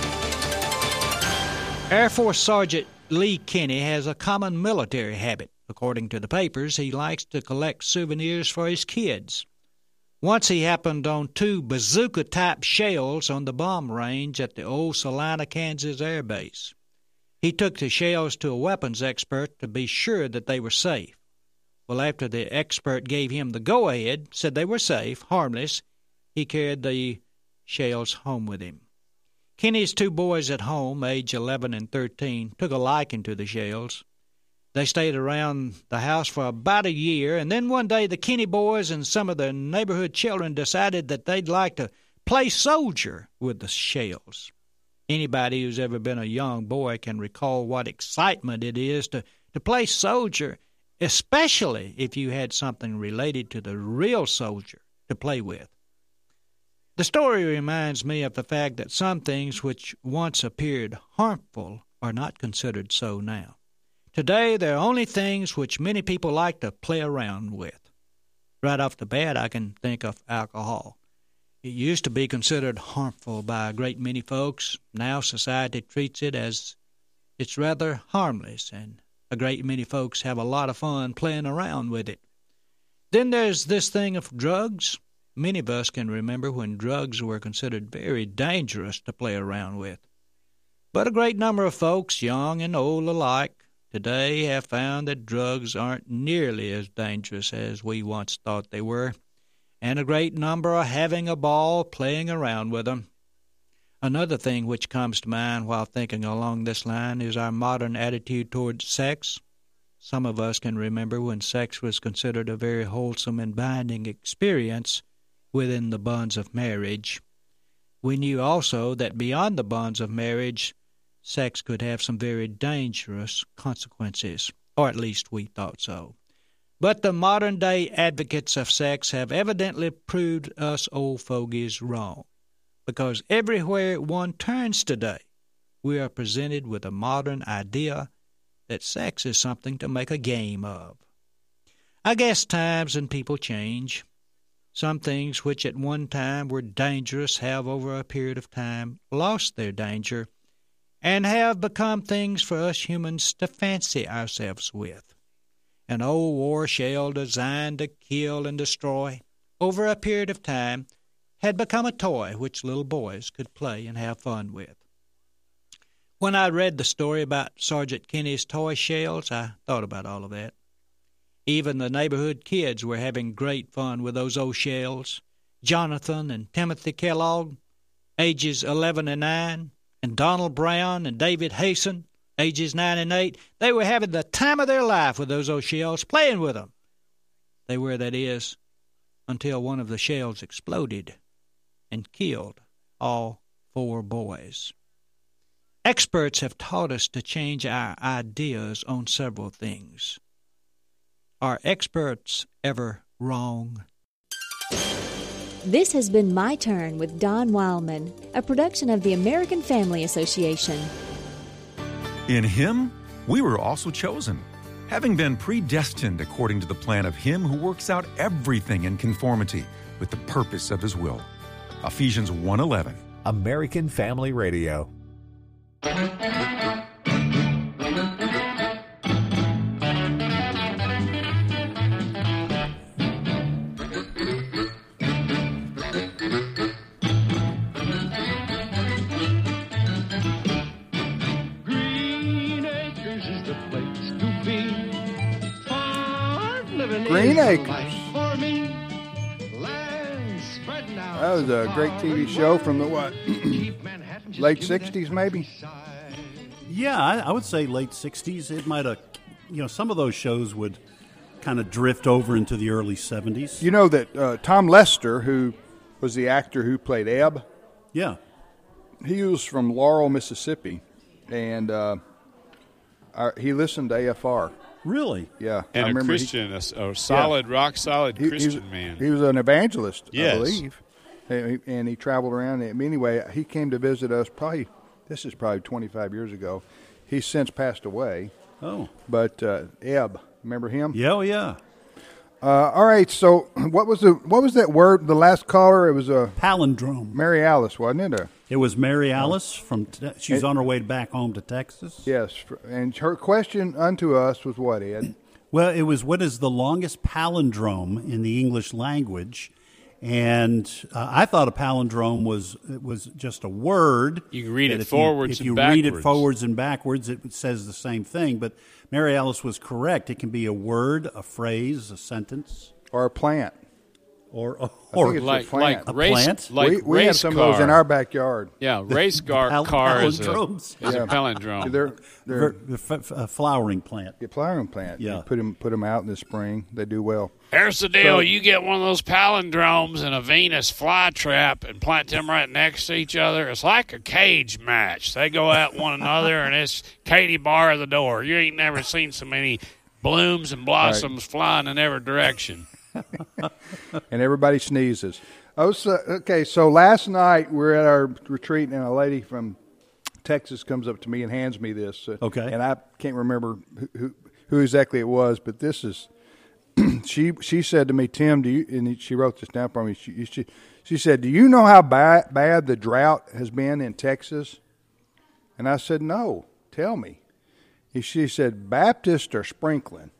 Speaker 11: Air Force Sergeant Lee Kinney has a common military habit. According to the papers, he likes to collect souvenirs for his kids. Once he happened on 2 bazooka-type shells on the bomb range at the old Salina, Kansas Air Base. He took the shells to a weapons expert to be sure that they were safe. Well, after the expert gave him the go-ahead, said they were safe, harmless, he carried the shells home with him. Kenny's 2 boys at home, age 11 and 13, took a liking to the shells. They stayed around the house for about a year, and then one day the Kenny boys and some of the neighborhood children decided that they'd like to play soldier with the shells. Anybody who's ever been a young boy can recall what excitement it is to play soldier, especially if you had something related to the real soldier to play with. The story reminds me of the fact that some things which once appeared harmful are not considered so now. Today, there are only things which many people like to play around with. Right off the bat, I can think of alcohol. It used to be considered harmful by a great many folks. Now society treats it as it's rather harmless, and a great many folks have a lot of fun playing around with it. Then there's this thing of drugs. Many of us can remember when drugs were considered very dangerous to play around with. But a great number of folks, young and old alike, today have found that drugs aren't nearly as dangerous as we once thought they were, and a great number are having a ball playing around with them. Another thing which comes to mind while thinking along this line is our modern attitude towards sex. Some of us can remember when sex was considered a very wholesome and binding experience within the bonds of marriage. We knew also that beyond the bonds of marriage, sex could have some very dangerous consequences, or at least we thought so. But the modern-day advocates of sex have evidently proved us old fogies wrong, because everywhere one turns today, we are presented with a modern idea that sex is something to make a game of. I guess times and people change. Some things which at one time were dangerous have over a period of time lost their danger and have become things for us humans to fancy ourselves with. An old war shell designed to kill and destroy, over a period of time, had become a toy which little boys could play and have fun with. When I read the story about Sergeant Kenny's toy shells, I thought about all of that. Even the neighborhood kids were having great fun with those old shells. Jonathan and Timothy Kellogg, ages 11 and 9, and Donald Brown and David Hasten, ages 9 and 8, they were having the time of their life with those old shells, playing with them. They were, that is, until one of the shells exploded and killed all 4 boys. Experts have taught us to change our ideas on several things. Are experts ever wrong?
Speaker 12: This has been My Turn with Don Wildman, a production of the American Family Association.
Speaker 13: In Him, we were also chosen, having been predestined according to the plan of Him who works out everything in conformity with the purpose of His will. Ephesians 1:11.
Speaker 1: American Family Radio.
Speaker 3: Green Acres. That was a great TV show from the late 60s maybe?
Speaker 4: Yeah, I would say late 60s. It might have, some of those shows would kind of drift over into the early 70s.
Speaker 3: You know that Tom Lester, who was the actor who played Ebb?
Speaker 4: Yeah.
Speaker 3: He was from Laurel, Mississippi, and he listened to AFR.
Speaker 4: Really?
Speaker 3: Yeah.
Speaker 5: And a Christian, a solid, rock-solid Christian man.
Speaker 3: He was an evangelist,
Speaker 5: yes.
Speaker 3: I believe. And he traveled around. Anyway, he came to visit us this is probably 25 years ago. He's since passed away.
Speaker 4: Oh.
Speaker 3: But Ebb, remember him?
Speaker 4: Yeah, oh, yeah.
Speaker 3: All right, so what was that word, the last caller? It was a...
Speaker 4: Palindrome.
Speaker 3: Mary Alice, wasn't it?
Speaker 4: It was Mary Alice. She's on her way back home to Texas.
Speaker 3: Yes, and her question unto us was what, Ed?
Speaker 4: Well, it was, what is the longest palindrome in the English language? And I thought a palindrome was just a word.
Speaker 5: You can read it
Speaker 4: If
Speaker 5: forwards and
Speaker 4: you
Speaker 5: backwards.
Speaker 4: read it forwards and backwards, it says the same thing. But Mary Alice was correct. It can be a word, a phrase, a sentence.
Speaker 3: Or a plant.
Speaker 4: Or
Speaker 3: I think it's a plant.
Speaker 4: A plant?
Speaker 3: We have some of those in our backyard.
Speaker 5: Yeah, race car is a palindrome.
Speaker 3: They're
Speaker 4: a flowering plant.
Speaker 3: A flowering plant.
Speaker 4: Yeah.
Speaker 3: You put them out in the spring. They do well.
Speaker 5: Here's the deal. You get one of those palindromes and a Venus flytrap and plant them right next to each other. It's like a cage match. They go at one another, and it's Katie bar the door. You ain't never seen so many blooms and blossoms flying in every direction.
Speaker 3: And everybody sneezes. So last night we're at our retreat, and a lady from Texas comes up to me and hands me this.
Speaker 4: Okay.
Speaker 3: And I can't remember who exactly it was, but this is. She said to me, Tim, and she wrote this down for me. She said, do you know how bad the drought has been in Texas? And I said, no. Tell me. She said, Baptists are sprinkling.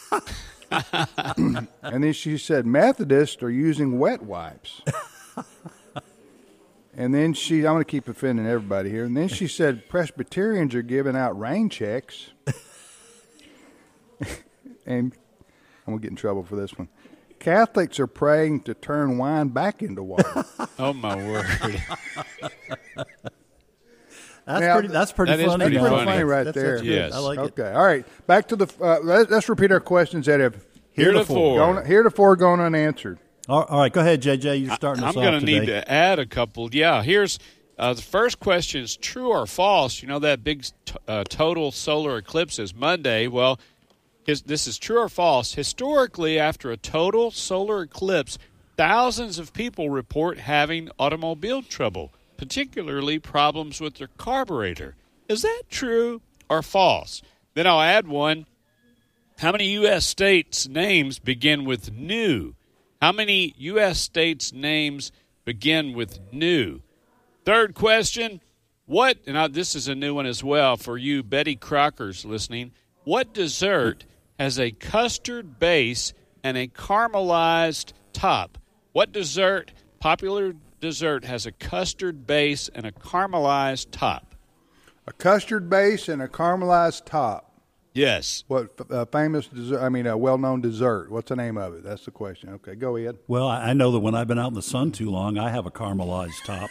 Speaker 3: And then she said, Methodists are using wet wipes. And then I'm going to keep offending everybody here. And then she said, Presbyterians are giving out rain checks. And I'm going to get in trouble for this one. Catholics are praying to turn wine back into water.
Speaker 5: Oh, my word.
Speaker 4: That's pretty funny.
Speaker 5: Is pretty
Speaker 3: funny right
Speaker 4: that's
Speaker 3: there.
Speaker 4: Good.
Speaker 5: Yes.
Speaker 4: I like it.
Speaker 3: Okay. All right. Back to the. Let's repeat our questions that have
Speaker 5: Heretofore
Speaker 3: gone unanswered.
Speaker 4: All right. Go ahead, JJ. You're starting us off today.
Speaker 5: I'm going to need to add a couple. Yeah. Here's the first question: is true or false? You know that big total solar eclipse is Monday. Well, this is true or false. Historically, after a total solar eclipse, thousands of people report having automobile trouble, particularly problems with their carburetor. Is that true or false? Then I'll add one. How many U.S. states' names begin with new? How many U.S. states' names begin with new? Third question, this is a new one as well for you Betty Crockers listening. What dessert has a custard base and a caramelized top? What popular dessert has a custard base and a caramelized top?
Speaker 3: A custard base and a caramelized top.
Speaker 5: Yes.
Speaker 3: What famous dessert? I mean, a well-known dessert. What's the name of it? That's the question. Okay, go ahead.
Speaker 4: Well, I know that when I've been out in the sun too long, I have a caramelized top.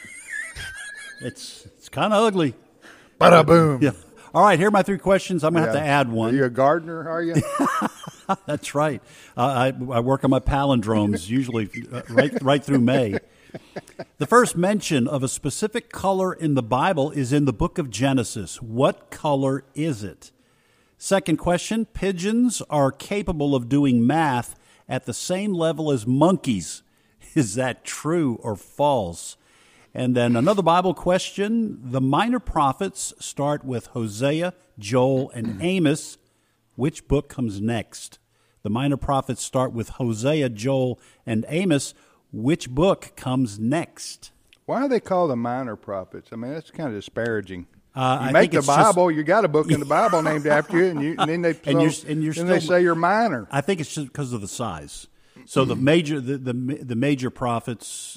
Speaker 4: It's kind of ugly.
Speaker 3: Bada boom.
Speaker 4: Yeah. All right, here are my three questions. I'm going to have to add one.
Speaker 3: Are you a gardener, are you?
Speaker 4: That's right. I work on my palindromes usually right through May. The first mention of a specific color in the Bible is in the book of Genesis. What color is it? Second question, pigeons are capable of doing math at the same level as monkeys. Is that true or false? And then another Bible question, the minor prophets start with Hosea, Joel, and Amos. Which book comes next? The minor prophets start with Hosea, Joel, and Amos. Which book comes next?
Speaker 3: Why are they called the minor prophets? I mean, that's kind of disparaging.
Speaker 4: I
Speaker 3: you make
Speaker 4: think
Speaker 3: the Bible, you got a book in the Bible named after you, and then they say you're minor.
Speaker 4: I think it's just because of the size. So the major prophets,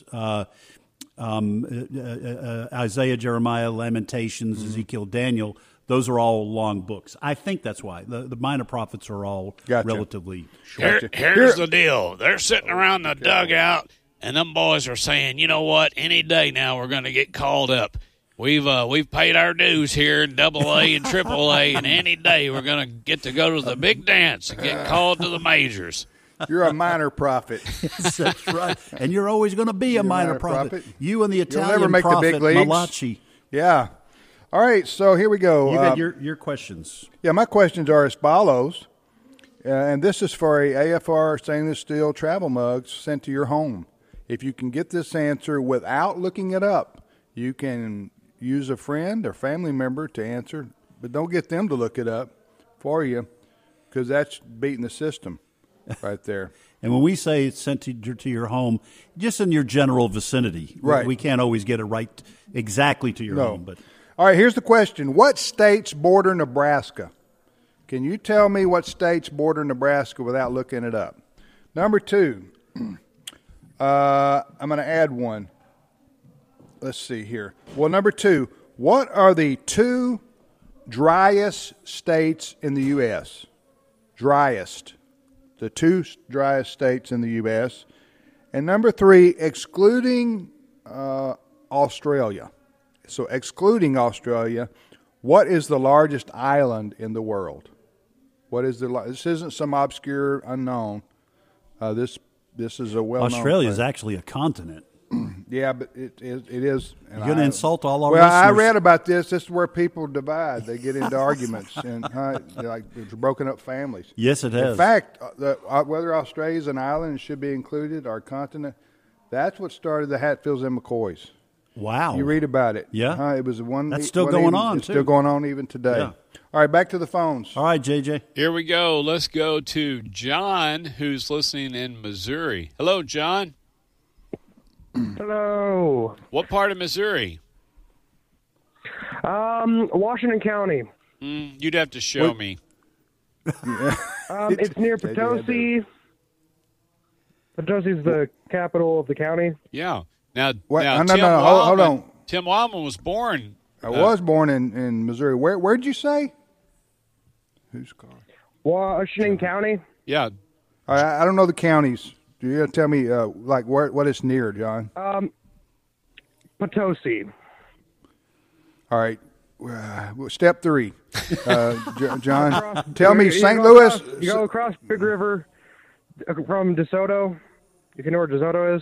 Speaker 4: Isaiah, Jeremiah, Lamentations, Ezekiel, Daniel, those are all long books. I think that's why. The minor prophets are all relatively short.
Speaker 5: Here's the deal. They're sitting around the dugout, and them boys are saying, you know what, any day now we're going to get called up. We've paid our dues here in AA and AAA, and any day we're going to get to go to the big dance and get called to the majors.
Speaker 3: You're a minor prophet.
Speaker 4: Yes, that's right. And you're always going to be a minor prophet. You and the Italian
Speaker 3: You'll never make
Speaker 4: prophet,
Speaker 3: the big leagues.
Speaker 4: Malachi.
Speaker 3: Yeah. All right, so here we go.
Speaker 4: You got your questions.
Speaker 3: Yeah, my questions are as follows. And this is for a AFR stainless steel travel mug sent to your home. If you can get this answer without looking it up, you can use a friend or family member to answer, but don't get them to look it up for you, because that's beating the system right there.
Speaker 4: And when we say it's sent to your home, just in your general vicinity.
Speaker 3: Right.
Speaker 4: We can't always get it right exactly to your home. But
Speaker 3: all right, here's the question. What states border Nebraska? Can you tell me what states border Nebraska without looking it up? Number two, I'm going to add one. Let's see here. Well, number 2, what are the 2 driest states in the U.S.? Driest. The 2 driest states in the U.S. And number 3, excluding Australia. So excluding Australia, what is the largest island in the world? This isn't some obscure unknown. This is a well-known
Speaker 4: Australia is
Speaker 3: thing.
Speaker 4: actually a continent.
Speaker 3: Yeah, but it is.
Speaker 4: You're going to insult all our
Speaker 3: Well,
Speaker 4: listeners.
Speaker 3: I read about this. This is where people divide. They get into arguments, and it's broken up families.
Speaker 4: Yes, it has.
Speaker 3: In fact, whether Australia is an island and should be included or a continent, that's what started the Hatfields and McCoys.
Speaker 4: Wow.
Speaker 3: You read about it.
Speaker 4: Yeah.
Speaker 3: It was one.
Speaker 4: That's still going on,
Speaker 3: It's
Speaker 4: too.
Speaker 3: still going on even today.
Speaker 4: Yeah.
Speaker 3: All right, back to the phones.
Speaker 4: All right, JJ.
Speaker 5: Here we go. Let's go to John, who's listening in Missouri. Hello, John.
Speaker 14: Hello.
Speaker 5: What part of Missouri?
Speaker 14: Washington County.
Speaker 5: You'd have to show me.
Speaker 14: It's near Potosi. Potosi's the capital of the county.
Speaker 5: Yeah. Now,
Speaker 3: What?
Speaker 5: now
Speaker 3: No,
Speaker 5: Tim
Speaker 3: no,
Speaker 5: Wildman,
Speaker 3: hold on.
Speaker 5: Tim Wildman was born.
Speaker 3: I was born in Missouri. Where'd you say? Whose car?
Speaker 14: Washington County.
Speaker 5: Yeah.
Speaker 3: I don't know the counties. Do you tell me what it's near, John?
Speaker 14: Potosi.
Speaker 3: All right. Step 3. John, tell
Speaker 14: You
Speaker 3: me
Speaker 14: go
Speaker 3: St.
Speaker 14: across-
Speaker 3: Louis.
Speaker 14: You go across Big River from DeSoto. If you know where DeSoto is.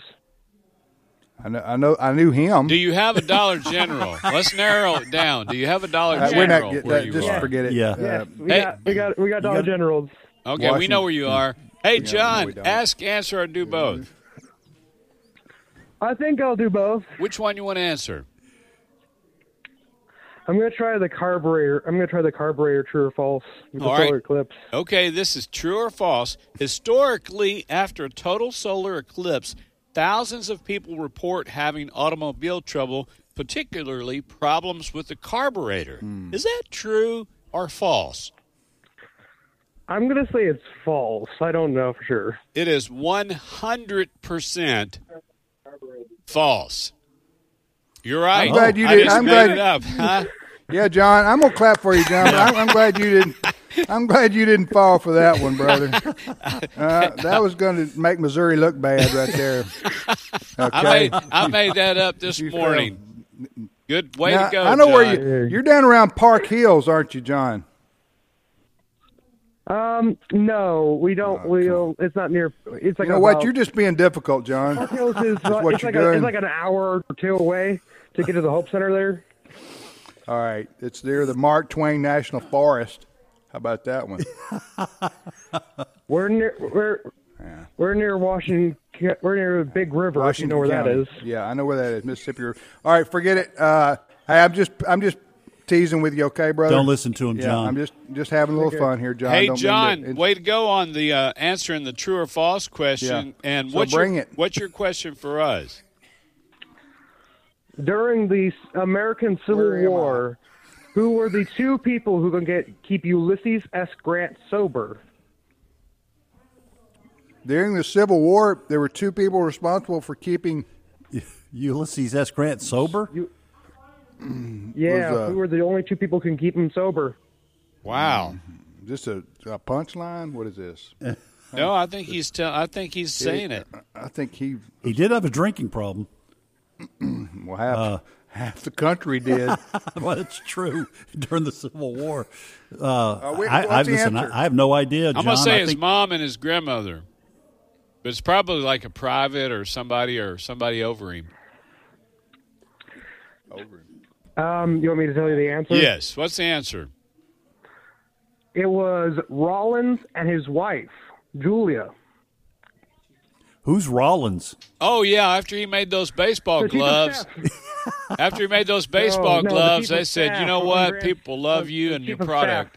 Speaker 3: I knew him.
Speaker 5: Do you have a Dollar General? Let's narrow it down. Do you have a Dollar
Speaker 3: We're
Speaker 5: General
Speaker 3: not
Speaker 5: where you
Speaker 3: just
Speaker 5: are?
Speaker 3: forget it.
Speaker 4: Yeah.
Speaker 14: Yes, we got Dollar Generals.
Speaker 5: Okay, we know where you are. Hey,
Speaker 3: no,
Speaker 5: John,
Speaker 3: we don't.
Speaker 5: ask, answer, or do both.
Speaker 14: I think I'll do both.
Speaker 5: Which one you want to answer?
Speaker 14: I'm going to try the carburetor. True or false with the
Speaker 5: All right.
Speaker 14: solar eclipse.
Speaker 5: Okay, this is true or false. Historically, after a total solar eclipse, thousands of people report having automobile trouble, particularly problems with the carburetor. Is that true or false?
Speaker 14: I'm going to say it's false. I don't know for sure.
Speaker 5: It is 100% false. You're right.
Speaker 3: I'm glad you
Speaker 5: I
Speaker 3: did.
Speaker 5: just
Speaker 3: I'm
Speaker 5: made
Speaker 3: glad.
Speaker 5: it up. Huh?
Speaker 3: Yeah, John, I'm gonna clap for you, John. But I'm glad you didn't. I'm glad you didn't fall for that one, brother. That was going to make Missouri look bad right there. Okay.
Speaker 5: I made that up this morning. Good way
Speaker 3: Now,
Speaker 5: to go,
Speaker 3: I know
Speaker 5: John.
Speaker 3: where you're down around Park Hills, aren't you, John?
Speaker 14: No, we don't. It's not near. It's like
Speaker 3: You know what? You're just being difficult, John.
Speaker 14: Park Hills is
Speaker 3: That's what
Speaker 14: it's
Speaker 3: you're
Speaker 14: like
Speaker 3: doing.
Speaker 14: it's like an hour or 2 away to get to the Hope Center there.
Speaker 3: All right, it's near the Mark Twain National Forest. How about that one?
Speaker 14: We're near Washington. We're near Big River.
Speaker 3: Washington
Speaker 14: if you know where
Speaker 3: County.
Speaker 14: that is.
Speaker 3: Yeah, I know where that is, Mississippi River. All right, forget it. Hey, I'm just teasing with you, okay, brother?
Speaker 4: Don't listen to him,
Speaker 3: Yeah,
Speaker 4: John.
Speaker 3: I'm just having a little fun here, John.
Speaker 5: Hey,
Speaker 3: Don't mean
Speaker 5: John,
Speaker 3: to-
Speaker 5: way to go on the answering the true or false question.
Speaker 3: Yeah.
Speaker 5: And
Speaker 3: So bring it.
Speaker 5: what's your question for us?
Speaker 14: During the American Civil War, who were the 2 people who can keep Ulysses S. Grant sober?
Speaker 3: During the Civil War, there were 2 people responsible for keeping
Speaker 4: Ulysses S. Grant sober?
Speaker 14: Yeah, who were the only 2 people who can keep him sober?
Speaker 5: Wow.
Speaker 3: Is this a punchline? What is this?
Speaker 5: No, I think he's saying it.
Speaker 3: I think he
Speaker 4: did have a drinking problem.
Speaker 3: Well, half the country did.
Speaker 4: Well, it's true. During the Civil War.
Speaker 3: What's
Speaker 4: I
Speaker 3: the answer?
Speaker 4: have no idea, John.
Speaker 5: I'm going to say
Speaker 4: I
Speaker 5: his
Speaker 4: think-
Speaker 5: mom and his grandmother. But it's probably like a private or somebody over him.
Speaker 14: You want me to tell you the answer?
Speaker 5: Yes. What's the answer?
Speaker 14: It was Rollins and his wife, Julia.
Speaker 4: Who's Rollins?
Speaker 5: Oh, yeah, after he made those baseball
Speaker 14: The chief of
Speaker 5: gloves. After he made those baseball
Speaker 14: No, the
Speaker 5: gloves,
Speaker 14: chief of
Speaker 5: they said,
Speaker 14: staff
Speaker 5: you know
Speaker 14: on
Speaker 5: what?
Speaker 14: Grand-
Speaker 5: People love you
Speaker 14: the
Speaker 5: and your
Speaker 14: chief of
Speaker 5: product.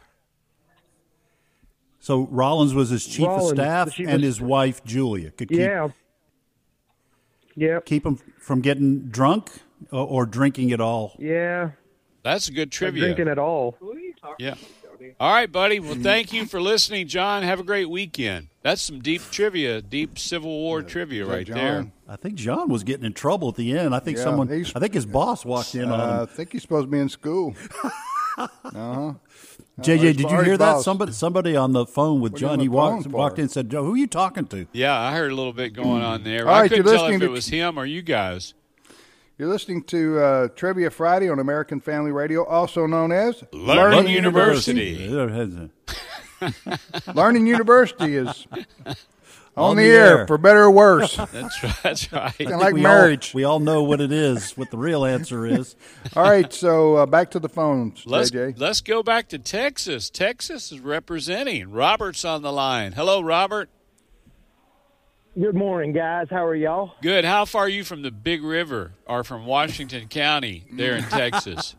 Speaker 4: So Rollins was his chief
Speaker 14: Rollins,
Speaker 4: of
Speaker 14: the
Speaker 4: staff,
Speaker 14: chief
Speaker 4: and
Speaker 14: of-
Speaker 4: his wife Julia could keep,
Speaker 14: Yeah. Yep.
Speaker 4: keep him from getting drunk or drinking it all.
Speaker 14: Yeah.
Speaker 5: That's a good
Speaker 14: Not
Speaker 5: trivia.
Speaker 14: drinking at all.
Speaker 5: Yeah. All right, buddy. Well, thank you for listening, John. Have a great weekend. That's some deep trivia, deep Civil War trivia right
Speaker 3: John?
Speaker 5: there.
Speaker 4: I think John was getting in trouble at the end. I think
Speaker 3: Yeah,
Speaker 4: I think his boss walked in on
Speaker 3: I
Speaker 4: him.
Speaker 3: think he's supposed to be in school. Uh-huh.
Speaker 4: JJ, did you hear that?
Speaker 3: Boss.
Speaker 4: Somebody on the phone with
Speaker 3: What are you
Speaker 4: John,
Speaker 3: on
Speaker 4: he
Speaker 3: the
Speaker 4: walked
Speaker 3: phone
Speaker 4: in
Speaker 3: for?
Speaker 4: and said, Joe, who are you talking to?
Speaker 5: Yeah, I heard a little bit going on there.
Speaker 3: All
Speaker 5: I
Speaker 3: right,
Speaker 5: couldn't
Speaker 3: you're
Speaker 5: tell if
Speaker 3: listening
Speaker 5: it
Speaker 3: to-
Speaker 5: was him or you guys.
Speaker 3: You're listening to Trivia Friday on American Family Radio, also known as
Speaker 5: Learning University.
Speaker 3: Learning University is on the
Speaker 4: air.
Speaker 3: air for better or worse.
Speaker 5: That's right.
Speaker 3: Kind of like marriage.
Speaker 4: We all know what it is, what the real answer is.
Speaker 3: All right, so back to the phones, JJ.
Speaker 5: Let's go back to Texas. Texas is representing. Robert's on the line. Hello, Robert.
Speaker 15: Good morning, guys. How are y'all?
Speaker 5: Good. How far are you from the Big River or from Washington County there in Texas?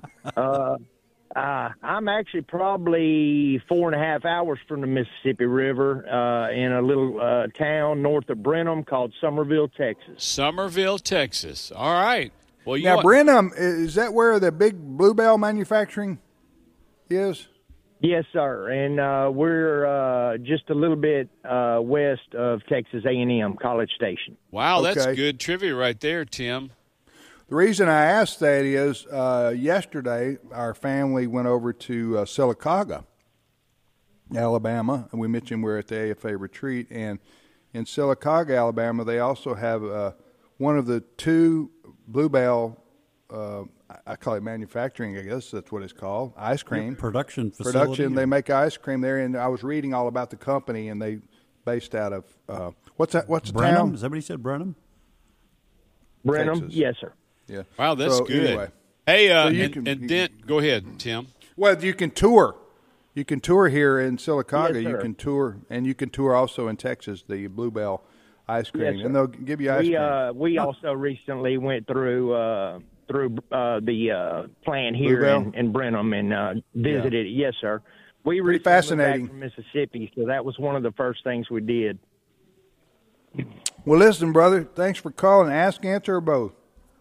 Speaker 15: I'm actually probably 4.5 hours from the Mississippi River in a little town north of Brenham called Somerville, Texas.
Speaker 5: Somerville, Texas. All right. Well, you
Speaker 3: Now, Brenham, is that where the big Bluebell manufacturing is?
Speaker 15: Yes, sir. And we're just a little bit west of Texas A&M College Station.
Speaker 5: Wow, that's
Speaker 3: Okay.
Speaker 5: good trivia right there, Tim.
Speaker 3: The reason I asked that is yesterday our family went over to Sylacauga, Alabama, and we mentioned we're at the AFA retreat. And in Sylacauga, Alabama, they also have one of the two Bluebell, I call it manufacturing, I guess that's what it's called, ice cream.
Speaker 4: Production facility.
Speaker 3: They make ice cream there, and I was reading all about the company, and they based out of, what's the
Speaker 4: Brenham?
Speaker 3: town?
Speaker 4: Is that what he said, Brenham?
Speaker 15: Brenham?
Speaker 3: Texas.
Speaker 15: Yes, sir.
Speaker 3: Yeah.
Speaker 5: Wow, that's
Speaker 3: So,
Speaker 5: good.
Speaker 3: anyway.
Speaker 5: Hey,
Speaker 3: So you
Speaker 5: go ahead, Tim.
Speaker 3: Well, you can tour. You can tour here in Sylacauga.
Speaker 15: Yes,
Speaker 3: You
Speaker 15: sir.
Speaker 3: can tour, and you can tour also in Texas, the Bluebell ice cream,
Speaker 15: Yes, sir.
Speaker 3: and they'll give you ice cream.
Speaker 15: We also recently went through the plant here
Speaker 3: Bluebell?
Speaker 15: in Brenham and visited it. Yes, sir. We
Speaker 3: Pretty
Speaker 15: recently
Speaker 3: fascinating.
Speaker 15: moved back from Mississippi, so that was one of the first things we did.
Speaker 3: Well, listen, brother, thanks for calling. Ask, answer, or both.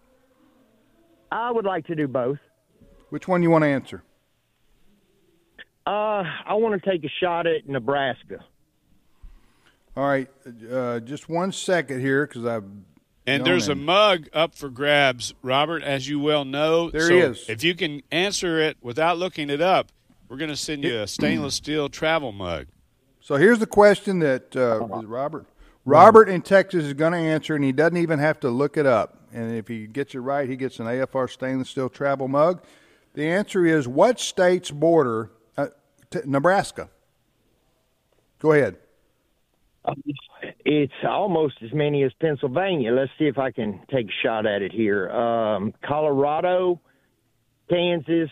Speaker 15: I would like to do both.
Speaker 3: Which one you want to answer?
Speaker 15: I want to take a shot at Nebraska.
Speaker 3: All right, just 1 second here because I've.
Speaker 5: And there's a mug up for grabs, Robert, as you well know.
Speaker 3: There he is.
Speaker 5: If you can answer it without looking it up, we're going to send you a stainless steel travel mug.
Speaker 3: So here's the question that is it Robert. Robert in Texas is going to answer, and he doesn't even have to look it up. And if he gets it right, he gets an AFR stainless steel travel mug. The answer is, what states border Nebraska? Go ahead.
Speaker 15: It's almost as many as Pennsylvania. Let's see if I can take a shot at it here. Colorado, Kansas,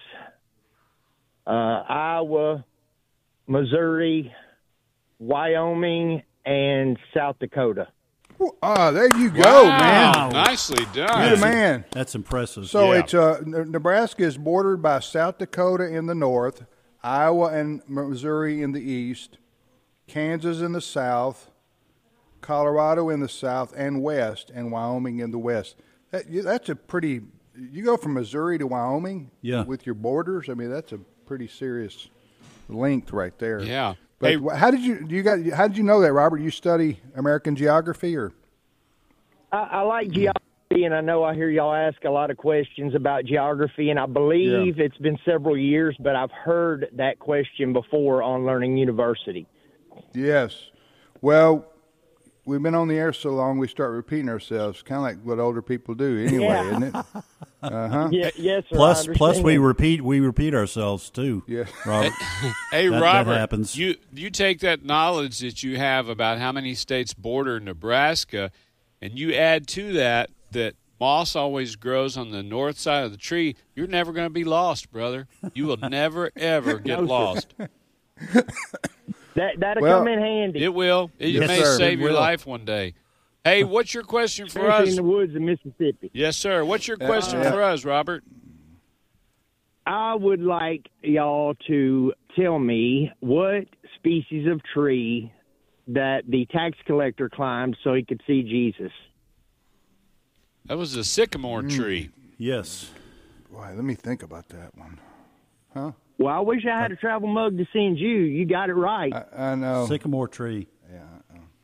Speaker 15: Iowa, Missouri, Wyoming, and South Dakota.
Speaker 3: There you go, man.
Speaker 5: Nicely done.
Speaker 3: You're the man.
Speaker 4: That's impressive.
Speaker 3: So it's Nebraska is bordered by South Dakota in the north, Iowa and Missouri in the east, Kansas in the south, Colorado in the south and west, and Wyoming in the west. That's a pretty. You go from Missouri to Wyoming, with your borders. I mean, that's a pretty serious length right there.
Speaker 5: Yeah.
Speaker 3: But
Speaker 5: Hey,
Speaker 3: how did you know that, Robert? You study American geography, or?
Speaker 15: I like geography, and I know I hear y'all ask a lot of questions about geography, and I believe it's been several years, but I've heard that question before on Learning University.
Speaker 3: Yes. Well, we've been on the air so long, we start repeating ourselves, kind of like what older people do anyway, isn't it? Uh-huh.
Speaker 15: Yes, sir.
Speaker 4: Plus we repeat ourselves too.
Speaker 3: Yeah.
Speaker 4: Robert.
Speaker 5: Hey,
Speaker 4: that
Speaker 5: Robert,
Speaker 4: happens.
Speaker 5: you take that knowledge that you have about how many states border Nebraska, and you add to that moss always grows on the north side of the tree. You're never going to be lost, brother. You will never, ever get lost.
Speaker 15: That'll come in handy.
Speaker 5: It will. It may save your life one day. Hey, what's your question for
Speaker 15: Especially
Speaker 5: us?
Speaker 15: in the woods of Mississippi.
Speaker 5: Yes, sir. What's your question for us, Robert?
Speaker 15: I would like y'all to tell me what species of tree that the tax collector climbed so he could see Jesus.
Speaker 5: That was a sycamore tree.
Speaker 4: Yes.
Speaker 3: Boy, let me think about that one. Huh?
Speaker 15: Well, I wish I had a travel mug to send you. You got it right.
Speaker 3: I know.
Speaker 4: Sycamore tree.
Speaker 3: Yeah.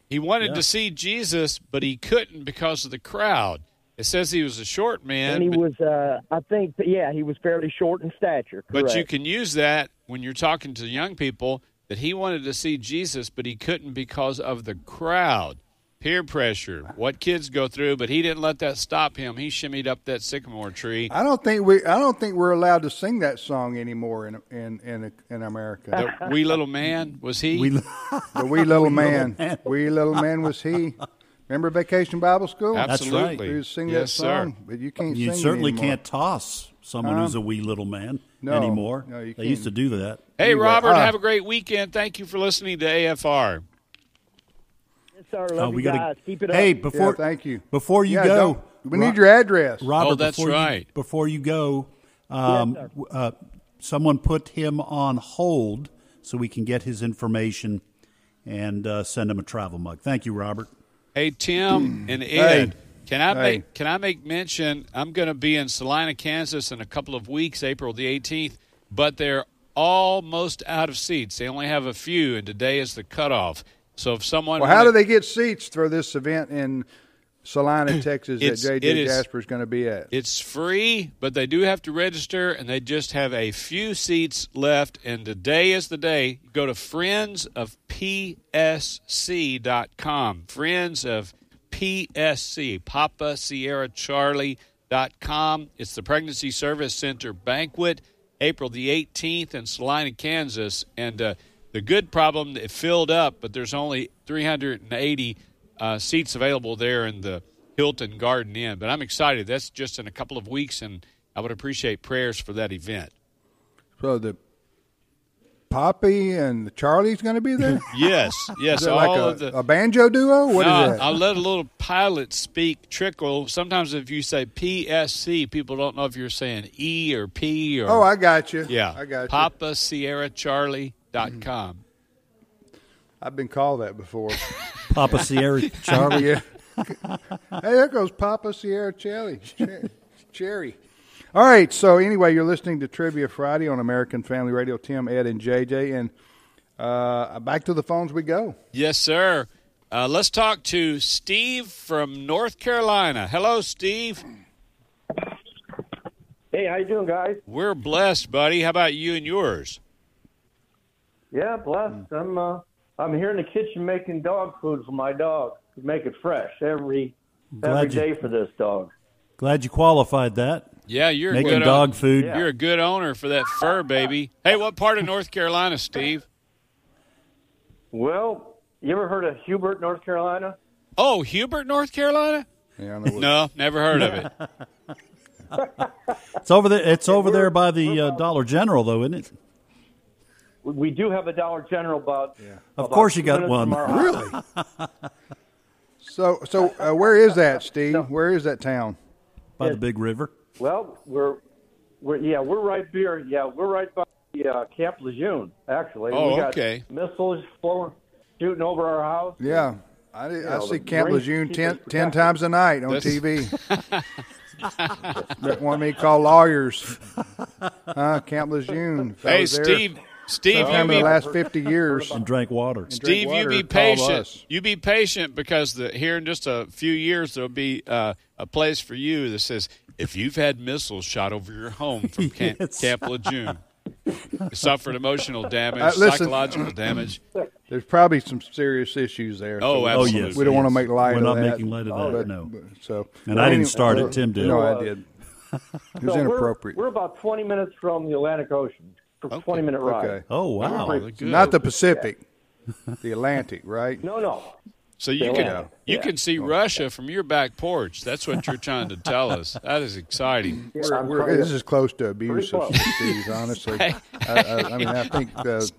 Speaker 5: He wanted to see Jesus, but he couldn't because of the crowd. It says he was a short man.
Speaker 15: And he was, I think, he was fairly short in stature. Correct.
Speaker 5: But you can use that when you're talking to young people, that he wanted to see Jesus, but he couldn't because of the crowd. Peer pressure, what kids go through, but he didn't let that stop him. He shimmied up that sycamore tree.
Speaker 3: I don't think we're allowed to sing that song anymore in America.
Speaker 5: The wee little man, was he?
Speaker 3: The wee little man. Wee little man was he. Remember Vacation Bible School?
Speaker 5: Absolutely.
Speaker 4: That's right.
Speaker 3: We would sing that song, but you can't
Speaker 4: You
Speaker 3: sing
Speaker 4: certainly
Speaker 3: it anymore.
Speaker 4: can't toss someone who's a wee little man anymore.
Speaker 3: No, you
Speaker 4: they used to do that.
Speaker 5: Hey, Robert, have a great weekend. Thank you for listening to AFR.
Speaker 15: Yes, sir. Love you guys. Keep it up.
Speaker 4: Hey, before
Speaker 3: thank you.
Speaker 4: Before you go,
Speaker 3: we need your address.
Speaker 4: Robert.
Speaker 5: Oh, that's right.
Speaker 4: Before you go,
Speaker 15: Yes,
Speaker 4: someone put him on hold so we can get his information and send him a travel mug. Thank you, Robert.
Speaker 5: Hey, Tim and Ed,
Speaker 3: Hey.
Speaker 5: can I make mention? I'm going to be in Salina, Kansas in a couple of weeks, April the 18th, but they're almost out of seats. They only have a few, and today is the cutoff. So if someone
Speaker 3: Well, how do they get seats for this event in Salina, Texas that J.J. Jasper is going to be at?
Speaker 5: It's free, but they do have to register, and they just have a few seats left, and today is the day. Go to friendsofpsc.com. Friends of PSC, Papa Sierra Charlie.com. It's the Pregnancy Service Center banquet, April the 18th in Salina, Kansas. And the good problem, it filled up, but there's only 380 seats available there in the Hilton Garden Inn. But I'm excited. That's just in a couple of weeks, and I would appreciate prayers for that event.
Speaker 3: So the Poppy and the Charlie's going to be there?
Speaker 5: Yes.
Speaker 3: Is it like a banjo duo? What is that?
Speaker 5: I'll let a little pilot speak trickle. Sometimes if you say PSC, people don't know if you're saying E or P or.
Speaker 3: Oh, I got you.
Speaker 5: Yeah.
Speaker 3: I got you.
Speaker 5: Papa Sierra Charlie.com.
Speaker 3: I've been called that before.
Speaker 4: Papa Sierra Charlie.
Speaker 3: Yeah. Hey, there goes Papa Sierra Cherry. All right, so anyway, you're listening to Trivia Friday on American Family Radio. Tim, Ed, and JJ, and back to the phones we go.
Speaker 5: Yes, sir. Let's talk to Steve from North Carolina. Hello, Steve.
Speaker 16: Hey, how you doing, guys?
Speaker 5: We're blessed, buddy. How about you and yours?
Speaker 16: Yeah, blessed. I'm here in the kitchen making dog food for my dog. We make it fresh every day for this dog.
Speaker 4: Glad you qualified that.
Speaker 5: Yeah, you're
Speaker 4: making
Speaker 5: a good
Speaker 4: dog food.
Speaker 5: You're a good owner for that fur baby. Hey, what part of North Carolina, Steve?
Speaker 16: Well, you ever heard of Hubert, North Carolina?
Speaker 5: Oh, Hubert, North Carolina?
Speaker 3: Yeah,
Speaker 5: no, never heard of it.
Speaker 4: It's over there. It's over there by the Dollar General, though, isn't it?
Speaker 16: We do have a Dollar General, but
Speaker 4: of course you got one.
Speaker 3: Really? So where is that, Steve? Where is that town?
Speaker 4: By the big river.
Speaker 16: Well, we're right here. Yeah, we're right by the Camp Lejeune. Actually,
Speaker 5: Oh,
Speaker 16: we got
Speaker 5: okay.
Speaker 16: missiles shooting over our house.
Speaker 3: Yeah, I see Camp Lejeune 10 times a night on TV. That want me to call lawyers. Camp Lejeune.
Speaker 5: Hey, Steve,
Speaker 3: in the last 50 years.
Speaker 4: And drank water.
Speaker 5: Steve, you be patient. You be patient because here in just a few years there'll be a place for you that says, if you've had missiles shot over your home from Camp Lejeune, you suffered emotional damage, psychological damage.
Speaker 3: There's probably some serious issues there.
Speaker 5: Oh,
Speaker 3: so
Speaker 5: absolutely.
Speaker 3: Yes, we don't want to make light of that.
Speaker 4: We're not making light of that, no.
Speaker 3: And
Speaker 4: I didn't start it. Tim did.
Speaker 3: No, I did. It was inappropriate.
Speaker 16: We're about 20 minutes from the Atlantic Ocean. 20-minute ride.
Speaker 3: Okay.
Speaker 4: Oh, wow.
Speaker 3: Not the Pacific, the Atlantic, right?
Speaker 16: No.
Speaker 5: So you can see Russia from your back porch. That's what you're trying to tell us. That is exciting.
Speaker 3: This is close to abuse of Steve, honestly. I mean, I think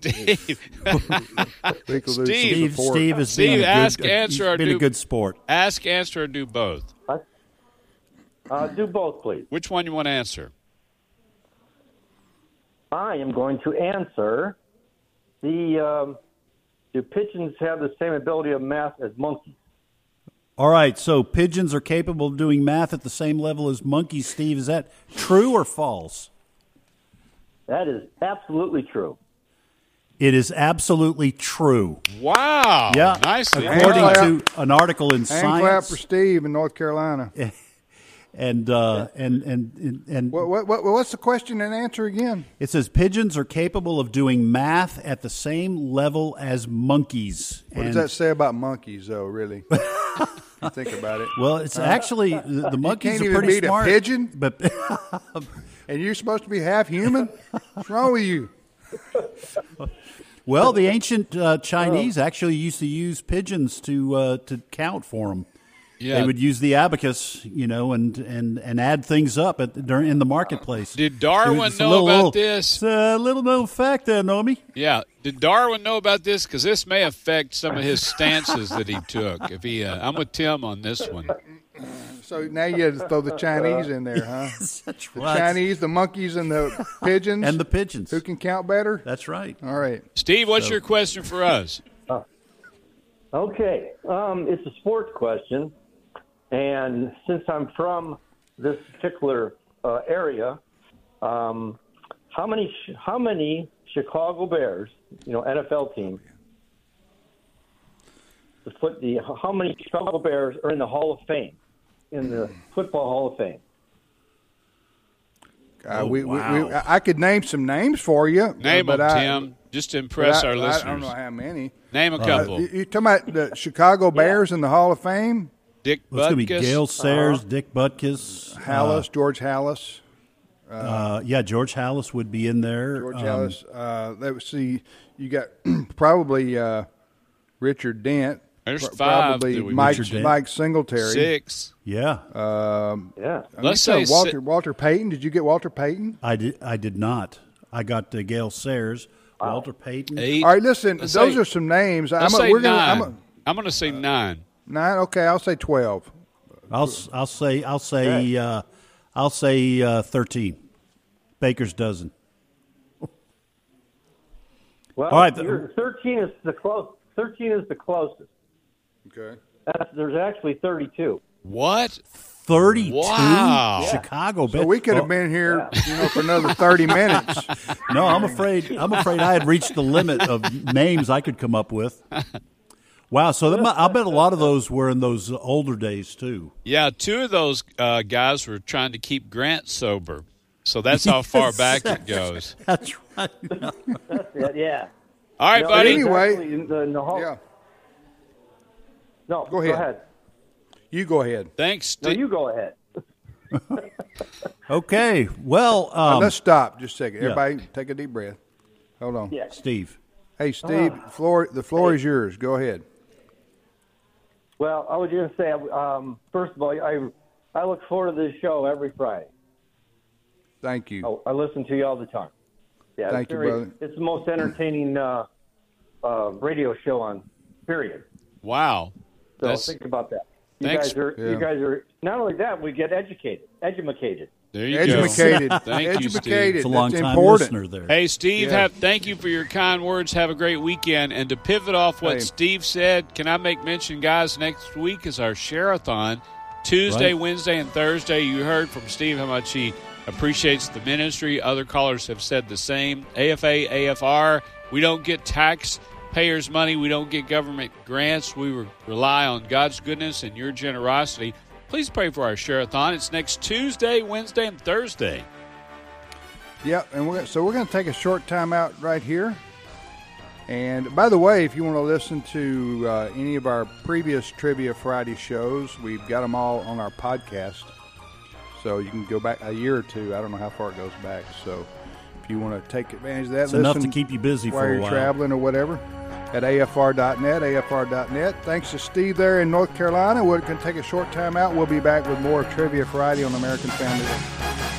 Speaker 5: Steve, ask, answer, or
Speaker 4: been
Speaker 5: do
Speaker 4: a good sport.
Speaker 5: Ask, answer, or do both.
Speaker 16: Do both, please.
Speaker 5: Which one you want to answer?
Speaker 16: I am going to answer do pigeons have the same ability of math as monkeys?
Speaker 4: All right, so pigeons are capable of doing math at the same level as monkeys, Steve. Is that true or false?
Speaker 16: That is absolutely true.
Speaker 4: It is absolutely true.
Speaker 5: Wow.
Speaker 4: Yeah.
Speaker 5: Nicely.
Speaker 4: According to an article in
Speaker 3: Hand clap
Speaker 4: Science.
Speaker 3: for Steve in North Carolina.
Speaker 4: And
Speaker 3: what's the question and answer again?
Speaker 4: It says pigeons are capable of doing math at the same level as monkeys.
Speaker 3: What does that say about monkeys, though? Really, you think about it.
Speaker 4: Well, it's actually the monkeys
Speaker 3: you
Speaker 4: are
Speaker 3: can't
Speaker 4: pretty
Speaker 3: even beat
Speaker 4: smart.
Speaker 3: a pigeon,
Speaker 4: but
Speaker 3: and you're supposed to be half human. What's wrong with you?
Speaker 4: Well, the ancient Chinese actually used to use pigeons to count for them.
Speaker 5: Yeah.
Speaker 4: They would use the abacus, and add things up in the marketplace.
Speaker 5: Did Darwin know about this?
Speaker 4: It's a little known fact there, Nomi.
Speaker 5: Yeah. Did Darwin know about this? Because this may affect some of his stances that he took. If he, I'm with Tim on this one.
Speaker 3: So now you had to throw the Chinese in there, huh?
Speaker 4: That's
Speaker 3: the
Speaker 4: right.
Speaker 3: Chinese, the monkeys, and the pigeons.
Speaker 4: And the pigeons.
Speaker 3: Who can count better?
Speaker 4: That's right.
Speaker 3: All right.
Speaker 5: Steve, what's your question for us?
Speaker 16: Okay. It's a sports question. And since I'm from this particular area, how many Chicago Bears, NFL team, how many Chicago Bears are in the Hall of Fame, in the Football Hall of Fame?
Speaker 3: I could name some names for you.
Speaker 5: Name them, Tim, just to impress our listeners.
Speaker 3: I don't know how many.
Speaker 5: Name a couple.
Speaker 3: You talking about the Chicago Bears in the Hall of Fame?
Speaker 5: Dick Butkus.
Speaker 4: It's going to be Gale Sayers, Dick Butkus.
Speaker 3: Hallis, George Hallis.
Speaker 4: George Hallis would be in there.
Speaker 3: George Hallis. Let's see. You got probably Richard Dent.
Speaker 5: There's five.
Speaker 3: Probably Mike Singletary.
Speaker 5: 6.
Speaker 4: Yeah.
Speaker 5: Let's say
Speaker 3: Walter Payton. Did you get Walter Payton?
Speaker 4: I did not. I got Gale Sayers, Walter Payton.
Speaker 5: 8.
Speaker 3: All right, listen. Those are some names.
Speaker 5: I'm going to say 9.
Speaker 3: 9. Okay, I'll say 12.
Speaker 4: I'll say 13. Baker's dozen.
Speaker 16: Well,
Speaker 4: all right.
Speaker 16: 13 is the closest.
Speaker 3: Okay.
Speaker 16: There's actually 32.
Speaker 5: What?
Speaker 4: 32?
Speaker 5: Wow.
Speaker 4: Chicago.
Speaker 3: So we could have been here, for another 30 minutes.
Speaker 4: No, I'm afraid I had reached the limit of names I could come up with. Wow, so I bet a lot of those were in those older days, too.
Speaker 5: Yeah, 2 of those guys were trying to keep Grant sober. So that's how far back it goes.
Speaker 4: That's right.
Speaker 16: That's it, yeah.
Speaker 5: All right, buddy.
Speaker 3: Anyway.
Speaker 16: Yeah. No,
Speaker 3: go ahead. You go ahead.
Speaker 5: Thanks,
Speaker 16: Steve. No, you go ahead.
Speaker 4: Okay, well.
Speaker 3: Let's stop just a second. Everybody take a deep breath. Hold on.
Speaker 16: Yeah.
Speaker 4: Steve.
Speaker 3: Hey, Steve, the floor is yours. Go ahead.
Speaker 16: Well, I was going to say, first of all, I look forward to this show every Friday.
Speaker 3: Thank you.
Speaker 16: I listen to you all the time. Yeah,
Speaker 3: Thank you, brother.
Speaker 16: It's the most entertaining radio show on, period.
Speaker 5: Wow.
Speaker 16: So think about that. You guys are not only that, we get educated.
Speaker 5: There you
Speaker 3: go.
Speaker 5: Thank you, Steve.
Speaker 4: It's a long-time listener there.
Speaker 5: Hey, Steve, thank you for your kind words. Have a great weekend. And to pivot off what Steve said, can I make mention, guys, next week is our Share-a-thon. Tuesday, Wednesday, and Thursday. You heard from Steve how much he appreciates the ministry. Other callers have said the same. AFA, AFR, we don't get taxpayers' money. We don't get government grants. We rely on God's goodness and your generosity. Please pray for our Share-a-thon. It's next Tuesday, Wednesday, and Thursday.
Speaker 3: Yep, and we're going to take a short time out right here. And by the way, if you want to listen to any of our previous Trivia Friday shows, we've got them all on our podcast. So you can go back a year or two. I don't know how far it goes back. So if you want to take advantage of that,
Speaker 4: it's enough to keep you busy
Speaker 3: while
Speaker 4: for a
Speaker 3: you're
Speaker 4: while.
Speaker 3: Traveling or whatever. At afr.net. Thanks to Steve there in North Carolina. We're going to take a short time out. We'll be back with more Trivia Friday on American Family.